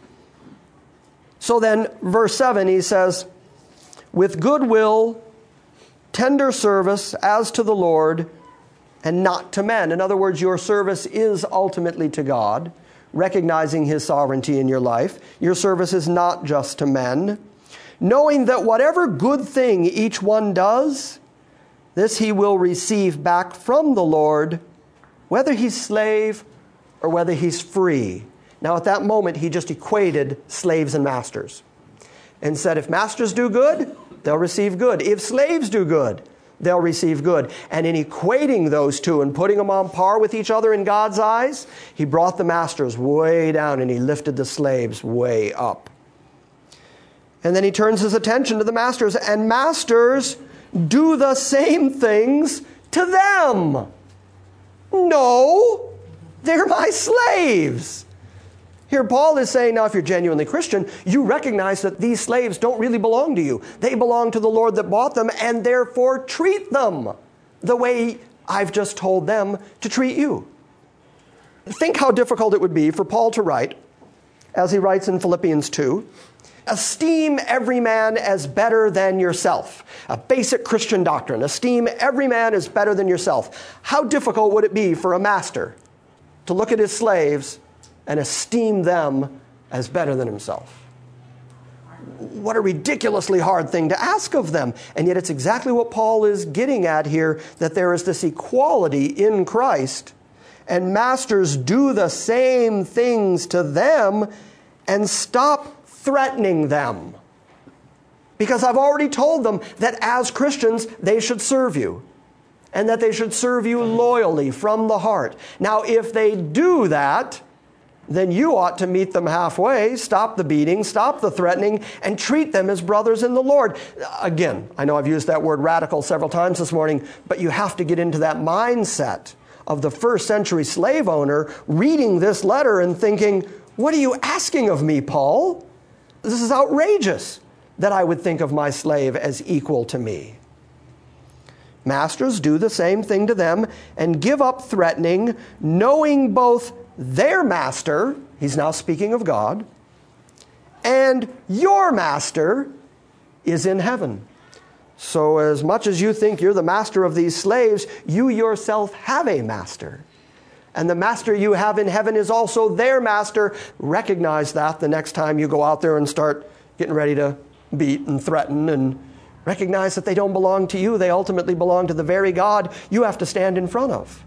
So then, verse seven, he says, with goodwill, tender service as to the Lord, and not to men. In other words, your service is ultimately to God, recognizing His sovereignty in your life. Your service is not just to men. Knowing that whatever good thing each one does, this he will receive back from the Lord, whether he's slave or whether he's free. Now, at that moment, he just equated slaves and masters and said, if masters do good, they'll receive good. If slaves do good, they'll receive good. And in equating those two and putting them on par with each other in God's eyes, he brought the masters way down and he lifted the slaves way up. And then he turns his attention to the masters, and masters, do the same things to them. No, they're my slaves. Here Paul is saying, now if you're genuinely Christian, you recognize that these slaves don't really belong to you. They belong to the Lord that bought them, and therefore treat them the way I've just told them to treat you. Think how difficult it would be for Paul to write, as he writes in Philippians two, esteem every man as better than yourself. A basic Christian doctrine. Esteem every man as better than yourself. How difficult would it be for a master to look at his slaves and esteem them as better than himself? What a ridiculously hard thing to ask of them. And yet it's exactly what Paul is getting at here, that there is this equality in Christ, and masters do the same things to them and stop threatening them. Because I've already told them that as Christians, they should serve you, and that they should serve you loyally from the heart. Now, if they do that, then you ought to meet them halfway, stop the beating, stop the threatening, and treat them as brothers in the Lord. Again, I know I've used that word radical several times this morning, but you have to get into that mindset of the first century slave owner reading this letter and thinking, what are you asking of me, Paul? This is outrageous that I would think of my slave as equal to me. Masters, do the same thing to them and give up threatening, knowing both their master, he's now speaking of God, and your master is in heaven. So as much as you think you're the master of these slaves, you yourself have a master. And the master you have in heaven is also their master. Recognize that the next time you go out there and start getting ready to beat and threaten, and recognize that they don't belong to you. They ultimately belong to the very God you have to stand in front of.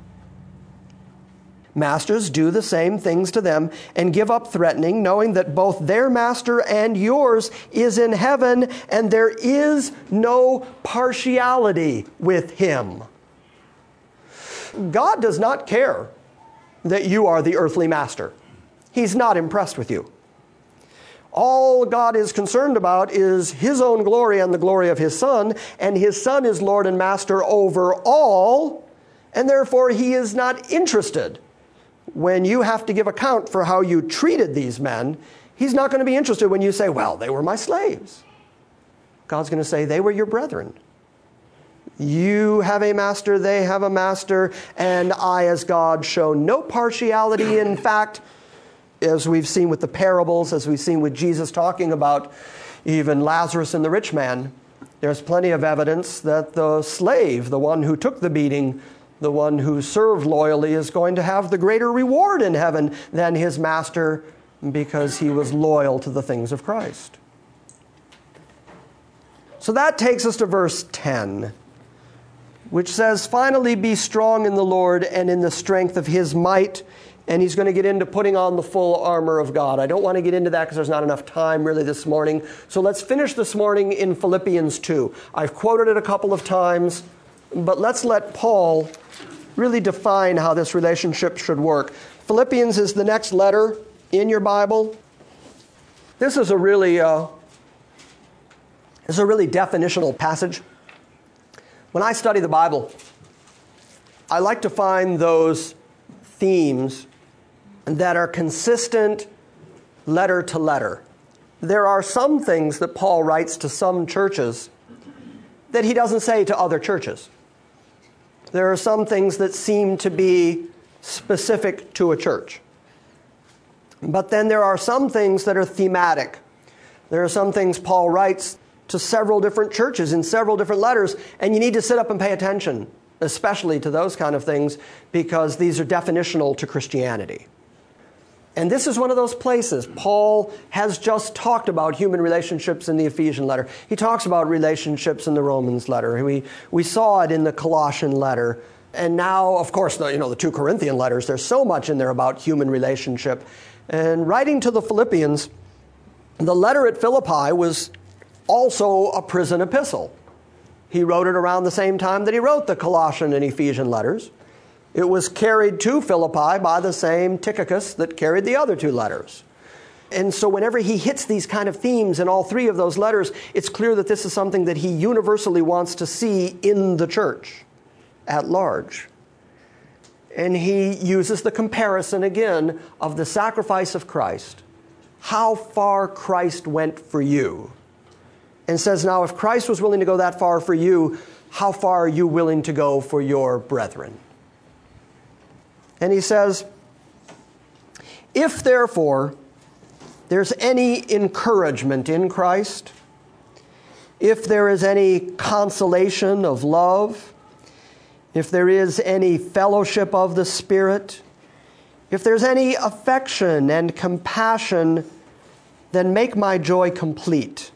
Masters, do the same things to them and give up threatening, knowing that both their master and yours is in heaven, and there is no partiality with him. God does not care that you are the earthly master. He's not impressed with you. All God is concerned about is his own glory and the glory of his Son, and his Son is Lord and Master over all, and therefore he is not interested. When you have to give account for how you treated these men, he's not going to be interested when you say, well, they were my slaves. God's going to say, they were your brethren. You have a master, they have a master, and I, as God, show no partiality. In fact, as we've seen with the parables, as we've seen with Jesus talking about even Lazarus and the rich man, there's plenty of evidence that the slave, the one who took the beating, the one who served loyally, is going to have the greater reward in heaven than his master, because he was loyal to the things of Christ. So that takes us to verse ten, which says, finally be strong in the Lord and in the strength of his might. And he's going to get into putting on the full armor of God. I don't want to get into that because there's not enough time really this morning. So let's finish this morning in Philippians two. I've quoted it a couple of times, but let's let Paul really define how this relationship should work. Philippians is the next letter in your Bible. This is a really, uh, this is a really definitional passage. When I study the Bible, I like to find those themes that are consistent letter to letter. there are some things that Paul writes to some churches that he doesn't say to other churches. There are some things that seem to be specific to a church. But then there are some things that are thematic. There are some things Paul writes to several different churches in several different letters, and you need to sit up and pay attention, especially to those kind of things, because these are definitional to Christianity. And this is one of those places. Paul has just talked about human relationships in the Ephesian letter. He talks about relationships in the Romans letter. We, we saw it in the Colossian letter. And now, of course, the, you know, the two Corinthian letters, there's so much in there about human relationship. And writing to the Philippians, the letter at Philippi was also a prison epistle. He wrote it around the same time that he wrote the Colossian and Ephesian letters. It was carried to Philippi by the same Tychicus that carried the other two letters. And so whenever he hits these kind of themes in all three of those letters, it's clear that this is something that he universally wants to see in the church at large. And he uses the comparison again of the sacrifice of Christ, how far Christ went for you, and says, now if Christ was willing to go that far for you, how far are you willing to go for your brethren? And he says, if therefore there's any encouragement in Christ, if there is any consolation of love, if there is any fellowship of the Spirit, if there's any affection and compassion, then make my joy complete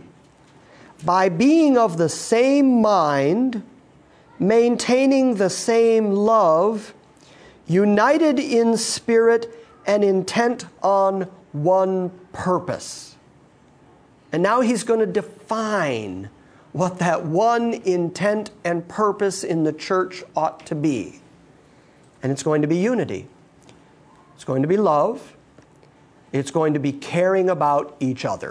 by being of the same mind, maintaining the same love, united in spirit and intent on one purpose. And now he's going to define what that one intent and purpose in the church ought to be. And it's going to be unity. It's going to be love. It's going to be caring about each other.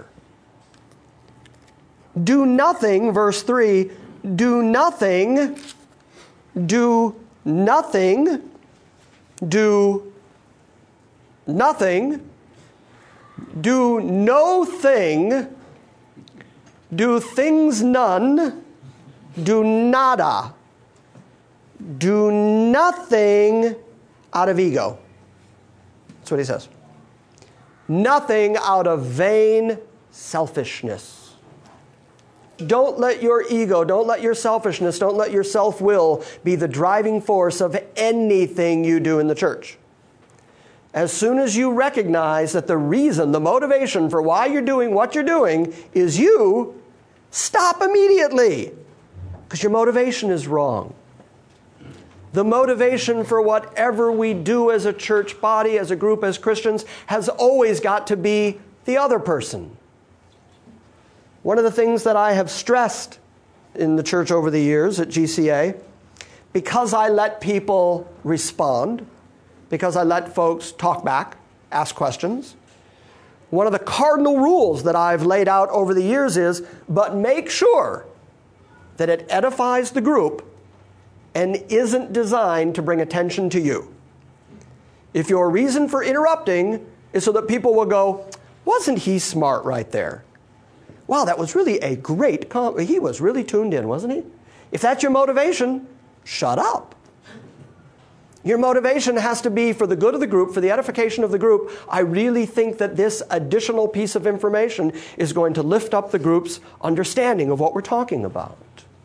Do nothing, verse three, do nothing, do nothing, do nothing, do no thing, do things none, do nada, do nothing out of ego. That's what he says. Nothing out of vain selfishness. Don't let your ego, don't let your selfishness, don't let your self-will be the driving force of anything you do in the church. As soon as you recognize that the reason, the motivation for why you're doing what you're doing is you, stop immediately, because your motivation is wrong. The motivation for whatever we do as a church body, as a group, as Christians, has always got to be the other person. One of the things that I have stressed in the church over the years at G C A, because I let people respond, because I let folks talk back, ask questions, one of the cardinal rules that I've laid out over the years is, but make sure that it edifies the group and isn't designed to bring attention to you. If your reason for interrupting is so that people will go, wasn't he smart right there? Wow, that was really a great com- he was really tuned in, wasn't he? If that's your motivation, shut up. Your motivation has to be for the good of the group, for the edification of the group. I really think that this additional piece of information is going to lift up the group's understanding of what we're talking about.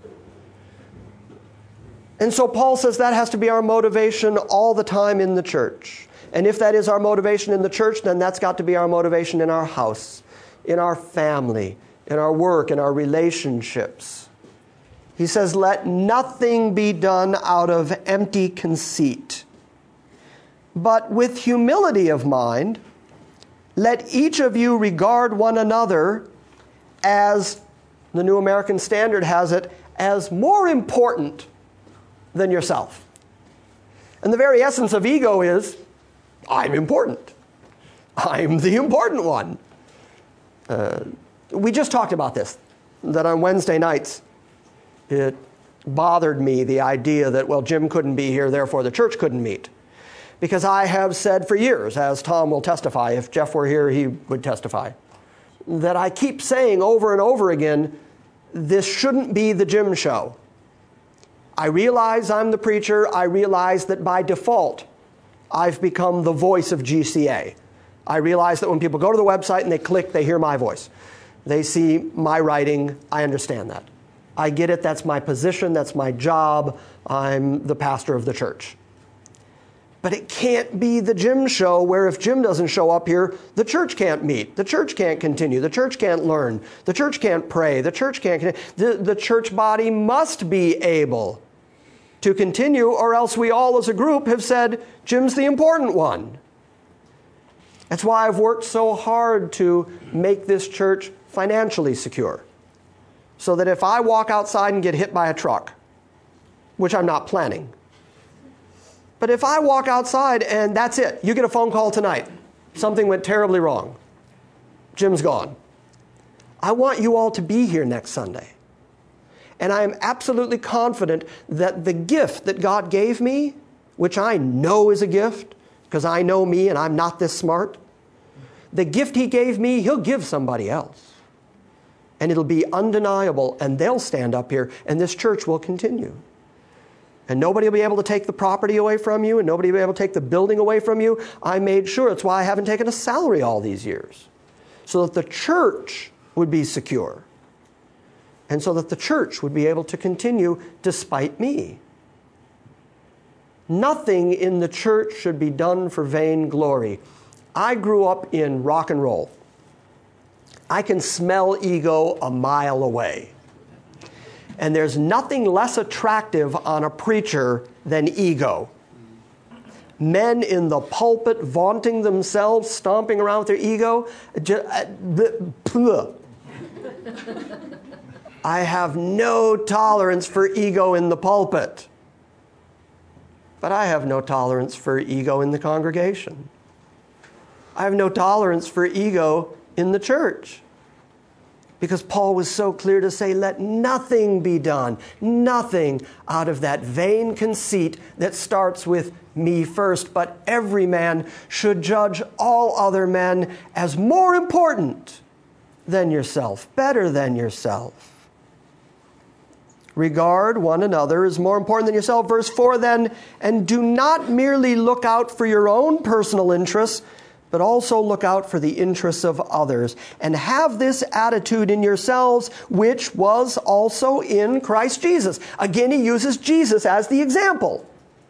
And so Paul says that has to be our motivation all the time in the church. And if that is our motivation in the church, then that's got to be our motivation in our house, in our family, in our work, in our relationships. He says, let nothing be done out of empty conceit, but with humility of mind, let each of you regard one another as, the New American Standard has it, as more important than yourself. And the very essence of ego is, I'm important. I'm the important one. Uh, we just talked about this, that on Wednesday nights, it bothered me, the idea that, well, Jim couldn't be here, therefore the church couldn't meet. Because I have said for years, as Tom will testify, if Jeff were here, he would testify. that I keep saying over and over again, this shouldn't be the Jim show. I realize I'm the preacher. I realize that by default, I've become the voice of G C A. I realize that when people go to the website and they click, they hear my voice. They see my writing. I understand that. I get it. That's my position. That's my job. I'm the pastor of the church. But it can't be the Jim show where if Jim doesn't show up here, the church can't meet. The church can't continue. The church can't learn. The church can't pray. The church can't... The, the church body must be able to continue, or else we all as a group have said, Jim's the important one. That's why I've worked so hard to make this church financially secure. So that if I walk outside and get hit by a truck, which I'm not planning, but if I walk outside and that's it, you get a phone call tonight, something went terribly wrong, Jim's gone, I want you all to be here next Sunday. And I am absolutely confident that the gift that God gave me, which I know is a gift, because I know me and I'm not this smart, the gift He gave me, He'll give somebody else. And it'll be undeniable, and they'll stand up here, and this church will continue. And nobody will be able to take the property away from you, and nobody will be able to take the building away from you. I made sure. That's why I haven't taken a salary all these years. So that the church would be secure. And so that the church would be able to continue despite me. Nothing in the church should be done for vain glory. I grew up in rock and roll. I can smell ego a mile away. And there's nothing less attractive on a preacher than ego. Men in the pulpit vaunting themselves, stomping around with their ego. I have no tolerance for ego in the pulpit. But I have no tolerance for ego in the congregation. I have no tolerance for ego in the church. Because Paul was so clear to say, let nothing be done, nothing out of that vain conceit that starts with me first, but every man should judge all other men as more important than yourself, better than yourself. Regard one another as more important than yourself. Verse four then, and do not merely look out for your own personal interests, but also look out for the interests of others. And have this attitude in yourselves, which was also in Christ Jesus. Again, he uses Jesus as the example.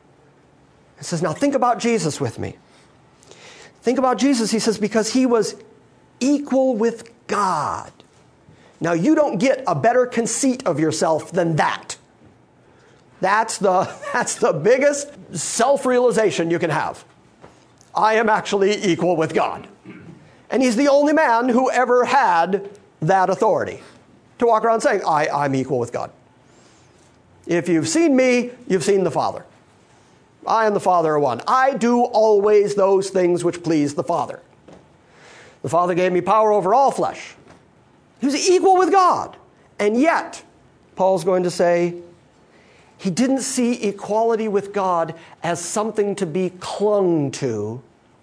He says, now think about Jesus with me. Think about Jesus, he says, because he was equal with God. Now, you don't get a better conceit of yourself than that. That's the, that's the biggest self-realization you can have. I am actually equal with God. And he's the only man who ever had that authority to walk around saying, I, I'm equal with God. If you've seen me, you've seen the Father. I and the Father are one. I do always those things which please the Father. The Father gave me power over all flesh. He was equal with God. And yet, Paul's going to say, he didn't see equality with God as something to be clung to.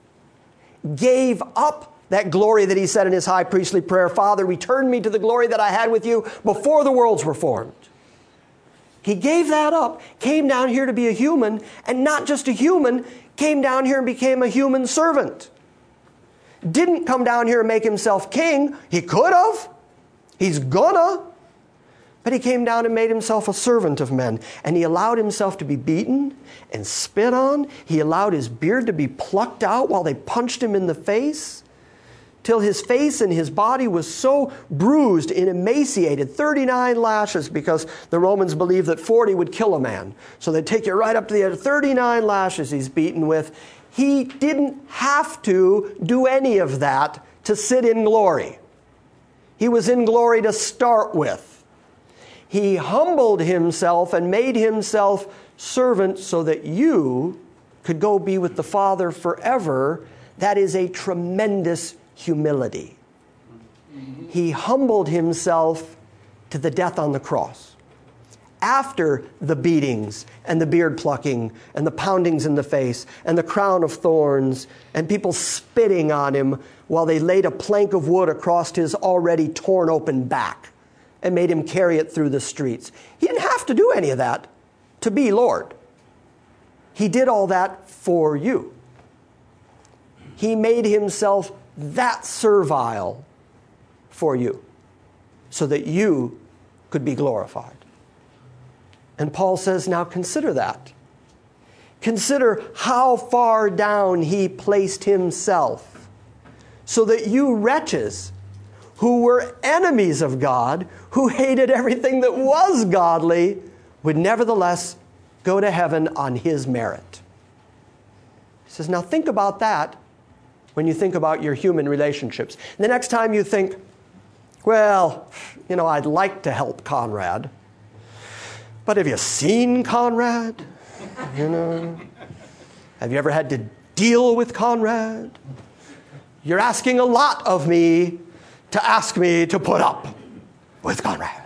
Gave up that glory that he said in his high priestly prayer, Father, return me to the glory that I had with you before the worlds were formed. He gave that up, came down here to be a human, and not just a human, came down here and became a human servant. Didn't come down here and make himself king. He could have. He's gonna. But he came down and made himself a servant of men. And he allowed himself to be beaten and spit on. He allowed his beard to be plucked out while they punched him in the face. Till his face and his body was so bruised and emaciated. thirty-nine lashes, because the Romans believed that forty would kill a man. So they'd take you right up to the edge. thirty-nine lashes he's beaten with. He didn't have to do any of that to sit in glory. He was in glory to start with. He humbled himself and made himself servant so that you could go be with the Father forever. That is a tremendous humility. Mm-hmm. He humbled himself to the death on the cross. After the beatings and the beard plucking and the poundings in the face and the crown of thorns and people spitting on him, while they laid a plank of wood across his already torn open back and made him carry it through the streets. He didn't have to do any of that to be Lord. He did all that for you. He made himself that servile for you so that you could be glorified. And Paul says, now consider that. Consider how far down he placed himself so that you wretches who were enemies of God, who hated everything that was godly, would nevertheless go to heaven on his merit. He says, now think about that when you think about your human relationships. The next time you think, well, you know, I'd like to help Conrad, but have you seen Conrad? You know, have you ever had to deal with Conrad? You're asking a lot of me to ask me to put up with Conrad.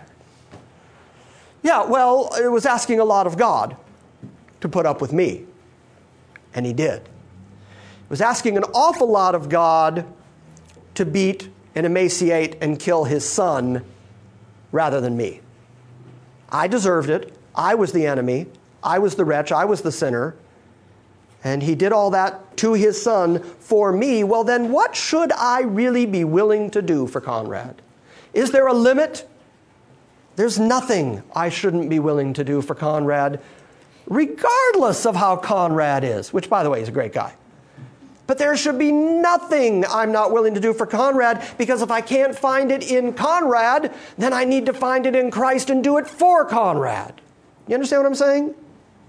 Yeah, well, it was asking a lot of God to put up with me. And he did. It was asking an awful lot of God to beat and emaciate and kill his son rather than me. I deserved it. I was the enemy. I was the wretch. I was the sinner. And he did all that to his son for me. Well, then what should I really be willing to do for Conrad? Is there a limit? There's nothing I shouldn't be willing to do for Conrad, regardless of how Conrad is, which, by the way, is a great guy. But there should be nothing I'm not willing to do for Conrad, because if I can't find it in Conrad, then I need to find it in Christ and do it for Conrad. You understand what I'm saying?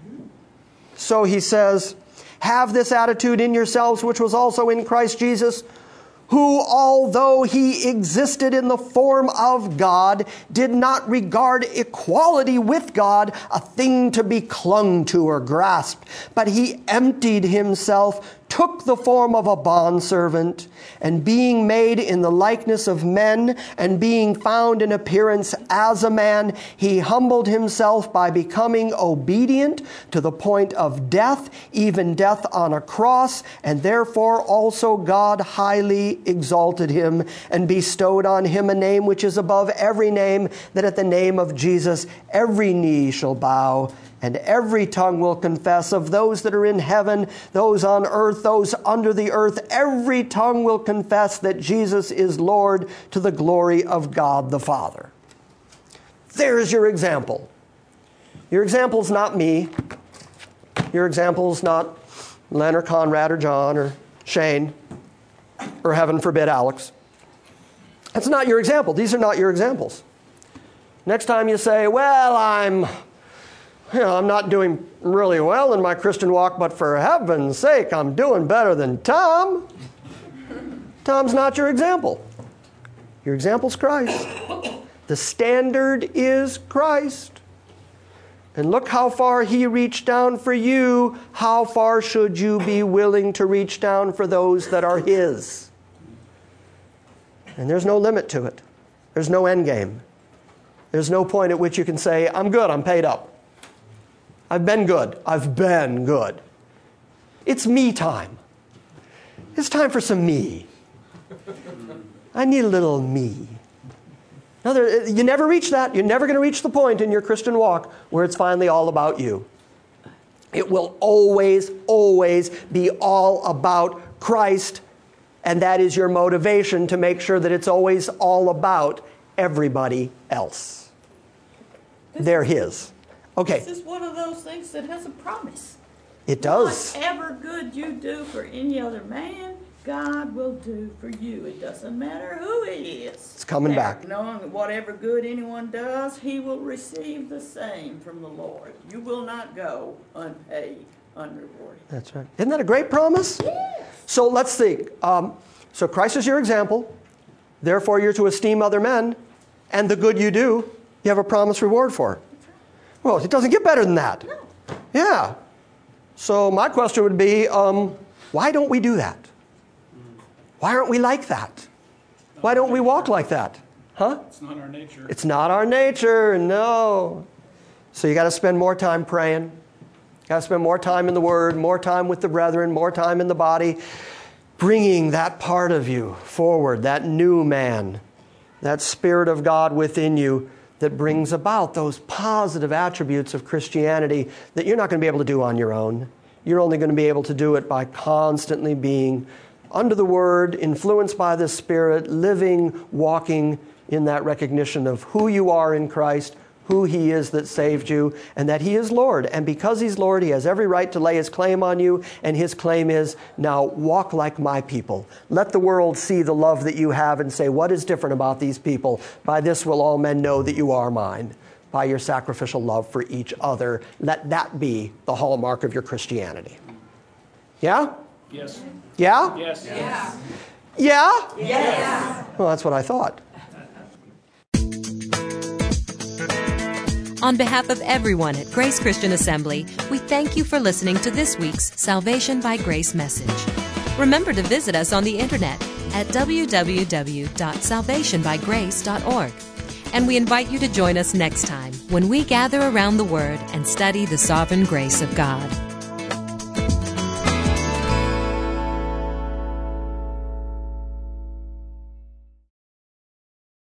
So he says, have this attitude in yourselves, which was also in Christ Jesus, who, although he existed in the form of God, did not regard equality with God a thing to be clung to or grasped, but he emptied himself, took the form of a bondservant, and being made in the likeness of men, and being found in appearance as a man, he humbled himself by becoming obedient to the point of death, even death on a cross, and therefore also God highly exalted him and bestowed on him a name which is above every name, that at the name of Jesus every knee shall bow and every tongue will confess, of those that are in heaven, those on earth, those under the earth, every tongue will confess that Jesus is Lord, to the glory of God the Father. There's your example. Your example's not me. Your example's not Len or Conrad or John or Shane or, heaven forbid, Alex. That's not your example. These are not your examples. Next time you say, well, I'm... You know, I'm not doing really well in my Christian walk, but for heaven's sake, I'm doing better than Tom. Tom's not your example. Your example's Christ. The standard is Christ. And look how far he reached down for you. How far should you be willing to reach down for those that are his? And there's no limit to it. There's no end game. There's no point at which you can say, I'm good, I'm paid up. I've been good. I've been good. It's me time. It's time for some me. I need a little me. No, there, you never reach that. You're never going to reach the point in your Christian walk where it's finally all about you. It will always, always be all about Christ, and that is your motivation to make sure that it's always all about everybody else. They're his. Okay. This is one of those things that has a promise. It does. Whatever good you do for any other man, God will do for you. It doesn't matter who he is. It's coming Now, back. Knowing that whatever good anyone does, he will receive the same from the Lord. You will not go unpaid, unrewarded. That's right. Isn't that a great promise? Yes. So let's think. Um, so Christ is your example. Therefore, you're to esteem other men. And the good you do, you have a promised reward for. Well, it doesn't get better than that. No. Yeah. So my question would be, um, why don't we do that? Why aren't we like that? Why don't we walk like that? Huh? It's not our nature. It's not our nature, no. So you got to spend more time praying. Got to spend more time in the Word, more time with the brethren, more time in the body. bringing that part of you forward, that new man, that Spirit of God within you that brings about those positive attributes of Christianity that you're not going to be able to do on your own. You're only going to be able to do it by constantly being under the Word, influenced by the Spirit, living, walking in that recognition of who you are in Christ, who He is that saved you, and that He is Lord. And because He's Lord, He has every right to lay His claim on you, and His claim is, now walk like my people. Let the world see the love that you have and say, what is different about these people? By this will all men know that you are mine, by your sacrificial love for each other. Let that be the hallmark of your Christianity. Yeah? Yes. Yeah? Yes. Yeah. Yeah? Yes. Well, that's what I thought. On behalf of everyone at Grace Christian Assembly, we thank you for listening to this week's Salvation by Grace message. Remember to visit us on the internet at w w w dot salvation by grace dot org. And we invite you to join us next time when we gather around the Word and study the sovereign grace of God.